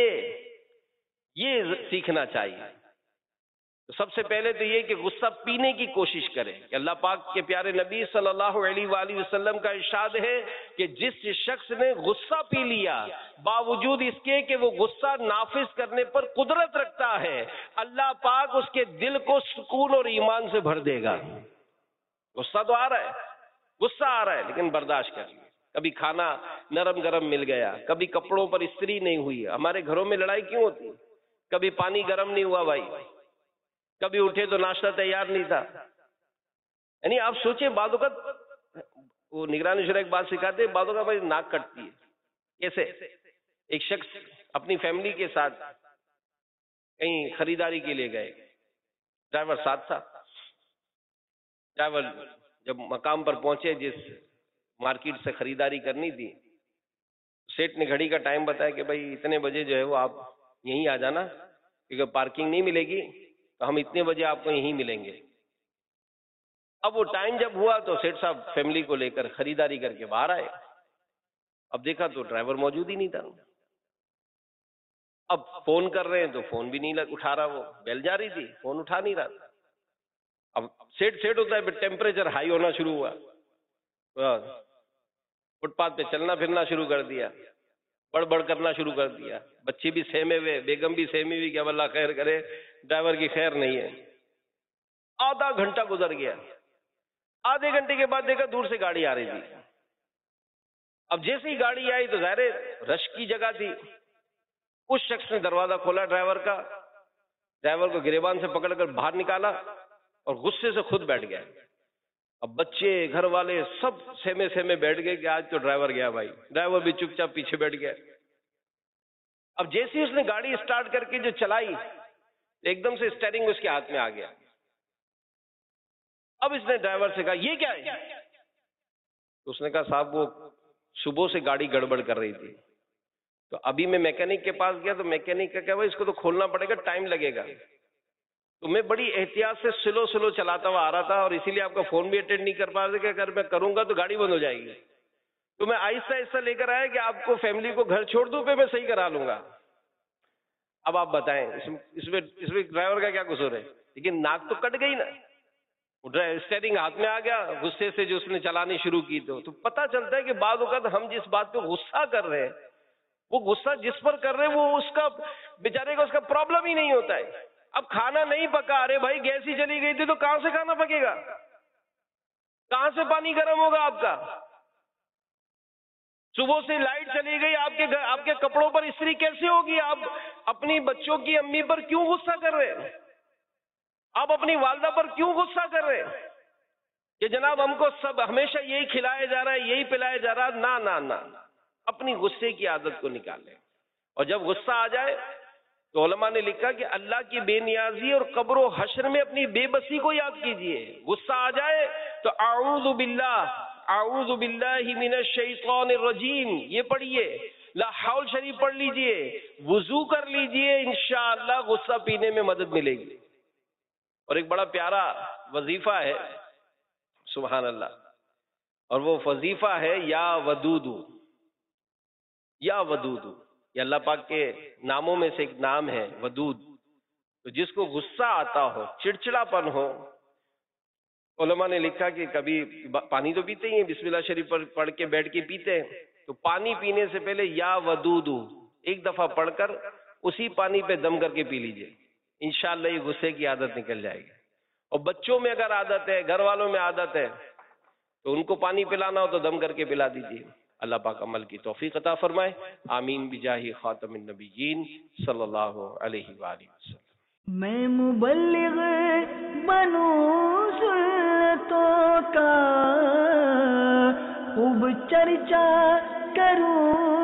یہ سیکھنا چاہیے۔ تو سب سے پہلے تو یہ کہ غصہ پینے کی کوشش کریں کہ اللہ پاک کے پیارے نبی صلی اللہ علیہ وآلہ وسلم کا ارشاد ہے کہ جس شخص نے غصہ پی لیا باوجود اس کے کہ وہ غصہ نافذ کرنے پر قدرت رکھتا ہے، اللہ پاک اس کے دل کو سکون اور ایمان سے بھر دے گا۔ غصہ تو آ رہا ہے، غصہ آ رہا ہے، لیکن برداشت کر لیں۔ کبھی کھانا نرم گرم مل گیا، کبھی کپڑوں پر استری نہیں ہوئی، ہمارے گھروں میں لڑائی کیوں ہوتی؟ کبھی پانی گرم نہیں ہوا بھائی، کبھی اٹھے تو ناشتہ تیار نہیں تھا۔ یعنی آپ سوچیں، بعض اوقات وہ نگران شورا ایک بات سکھاتے ہیں، بعض اوقات بھائی ناک کٹتی ہے۔ کیسے؟ ایک شخص اپنی فیملی کے ساتھ کہیں خریداری کے لیے گئے، ڈرائیور ساتھ تھا۔ ڈرائیور جب مقام پر پہنچے جس مارکیٹ سے خریداری کرنی تھی، سیٹ نے گھڑی کا ٹائم بتایا کہ بھائی اتنے بجے جو ہے وہ آپ یہیں آ جانا، کیونکہ پارکنگ نہیں ملے گی تو ہم اتنے بجے آپ کو یہیں ملیں گے۔ اب وہ ٹائم جب ہوا تو سیٹ صاحب فیملی کو لے کر خریداری کر کے باہر آئے، اب دیکھا تو ڈرائیور موجود ہی نہیں تھا۔ اب فون کر رہے ہیں تو فون بھی نہیں اٹھا رہا، وہ بیل جا رہی تھی، فون اٹھا نہیں رہا تھا۔ اب سیٹ ہوتا ہے، ٹیمپریچر ہائی ہونا شروع ہوا، فٹ پاتھ پہ چلنا پھرنا شروع کر دیا، بڑبڑ کرنا شروع کر دیا، بچے بھی سہمے ہوئے، بیگم بھی سہمی ہوئی کہ اب اللہ خیر کرے، ڈرائیور کی خیر نہیں ہے۔ آدھا گھنٹہ گزر گیا، آدھے گھنٹے کے بعد دیکھا دور سے گاڑی آ رہی تھی۔ اب جیسے ہی گاڑی آئی تو ظاہر رش کی جگہ تھی، اس شخص نے دروازہ کھولا ڈرائیور کا، ڈرائیور کو گریبان سے پکڑ کر باہر نکالا اور غصے سے خود بیٹھ گیا۔ اب بچے، گھر والے سب سہمے بیٹھ گئے کہ آج تو ڈرائیور گیا بھائی۔ ڈرائیور بھی چپ چاپ پیچھے بیٹھ گیا۔ اب جیسے اس نے گاڑی اسٹارٹ کر کے جو چلائی، ایک دم سے اسٹیئرنگ اس کے ہاتھ میں آ گیا۔ اب اس نے ڈرائیور سے کہا یہ کیا ہے؟ تو اس نے کہا صاحب وہ صبح سے گاڑی گڑبڑ کر رہی تھی، تو ابھی میں میکینک کے پاس گیا تو میکینک کا کہا اس کو تو کھولنا پڑے گا، ٹائم لگے گا۔ تو میں بڑی احتیاط سے سلو چلاتا ہوا آ رہا تھا اور اسی لیے آپ کا فون بھی اٹینڈ نہیں کر پا رہا کہ اگر میں کروں گا تو گاڑی بند ہو جائے گی۔ تو میں آہستہ آہستہ لے کر آیا کہ آپ کو فیملی کو گھر چھوڑ دوں، پہ میں صحیح کرا لوں گا۔ اب آپ بتائیں اس میں ڈرائیور کا کیا قصور ہے؟ لیکن ناک تو کٹ گئی نا، اسٹیئرنگ ہاتھ میں آ گیا، غصے سے جو اس نے چلانی شروع کی تو پتہ چلتا ہے کہ بعض اوقات ہم جس بات پہ غصہ کر رہے ہیں، وہ غصہ جس پر کر رہے ہیں وہ اس کا بیچارے کا اس کا پرابلم ہی نہیں ہوتا ہے۔ اب کھانا نہیں پکا، ارے بھائی گیس ہی چلی گئی تھی تو کہاں سے کھانا پکے گا؟ کہاں سے پانی گرم ہوگا آپ کا؟ صبح سے لائٹ چلی گئی، آپ کے کپڑوں پر استری کیسے ہوگی؟ آپ اپنی بچوں کی امی پر کیوں غصہ کر رہے ہیں؟ آپ اپنی والدہ پر کیوں غصہ کر رہے ہیں کہ جناب ہم کو سب ہمیشہ یہی کھلایا جا رہا ہے، یہی پلایا جا رہا ہے؟ نہ نہ نہ، اپنی غصے کی عادت کو نکالیں۔ اور جب غصہ آ جائے تو علماء نے لکھا کہ اللہ کی بے نیازی اور قبر و حشر میں اپنی بے بسی کو یاد کیجئے۔ غصہ آ جائے تو اعوذ باللہ من الشیطان الرجیم یہ پڑھیے، لا حول شریف پڑھ لیجئے، وضو کر لیجئے، انشاءاللہ غصہ پینے میں مدد ملے گی۔ اور ایک بڑا پیارا وظیفہ ہے، سبحان اللہ، اور وہ وظیفہ ہے یا ودود، یا ودود۔ یہ اللہ پاک کے ناموں میں سے ایک نام ہے ودود. تو جس کو غصہ آتا ہو، چڑچڑا پن ہو، علماء نے لکھا کہ کبھی پانی تو پیتے ہی ہیں، بسم اللہ شریف پر پڑھ کے بیٹھ کے پیتے ہیں، تو پانی پینے سے پہلے یا ودود ایک دفعہ پڑھ کر اسی پانی پہ دم کر کے پی لیجئے، انشاءاللہ یہ غصے کی عادت نکل جائے گی. اور بچوں میں اگر عادت ہے، گھر والوں میں عادت ہے، تو ان کو پانی پلانا ہو تو دم کر کے پلا دیجیے. اللہ پاک عمل کی توفیق عطا فرمائے. آمین بجاہ خاتم النبیین صلی اللہ علیہ وآلہ وسلم. میں مبلغ بنوں سنتوں کا خوب چرچا کروں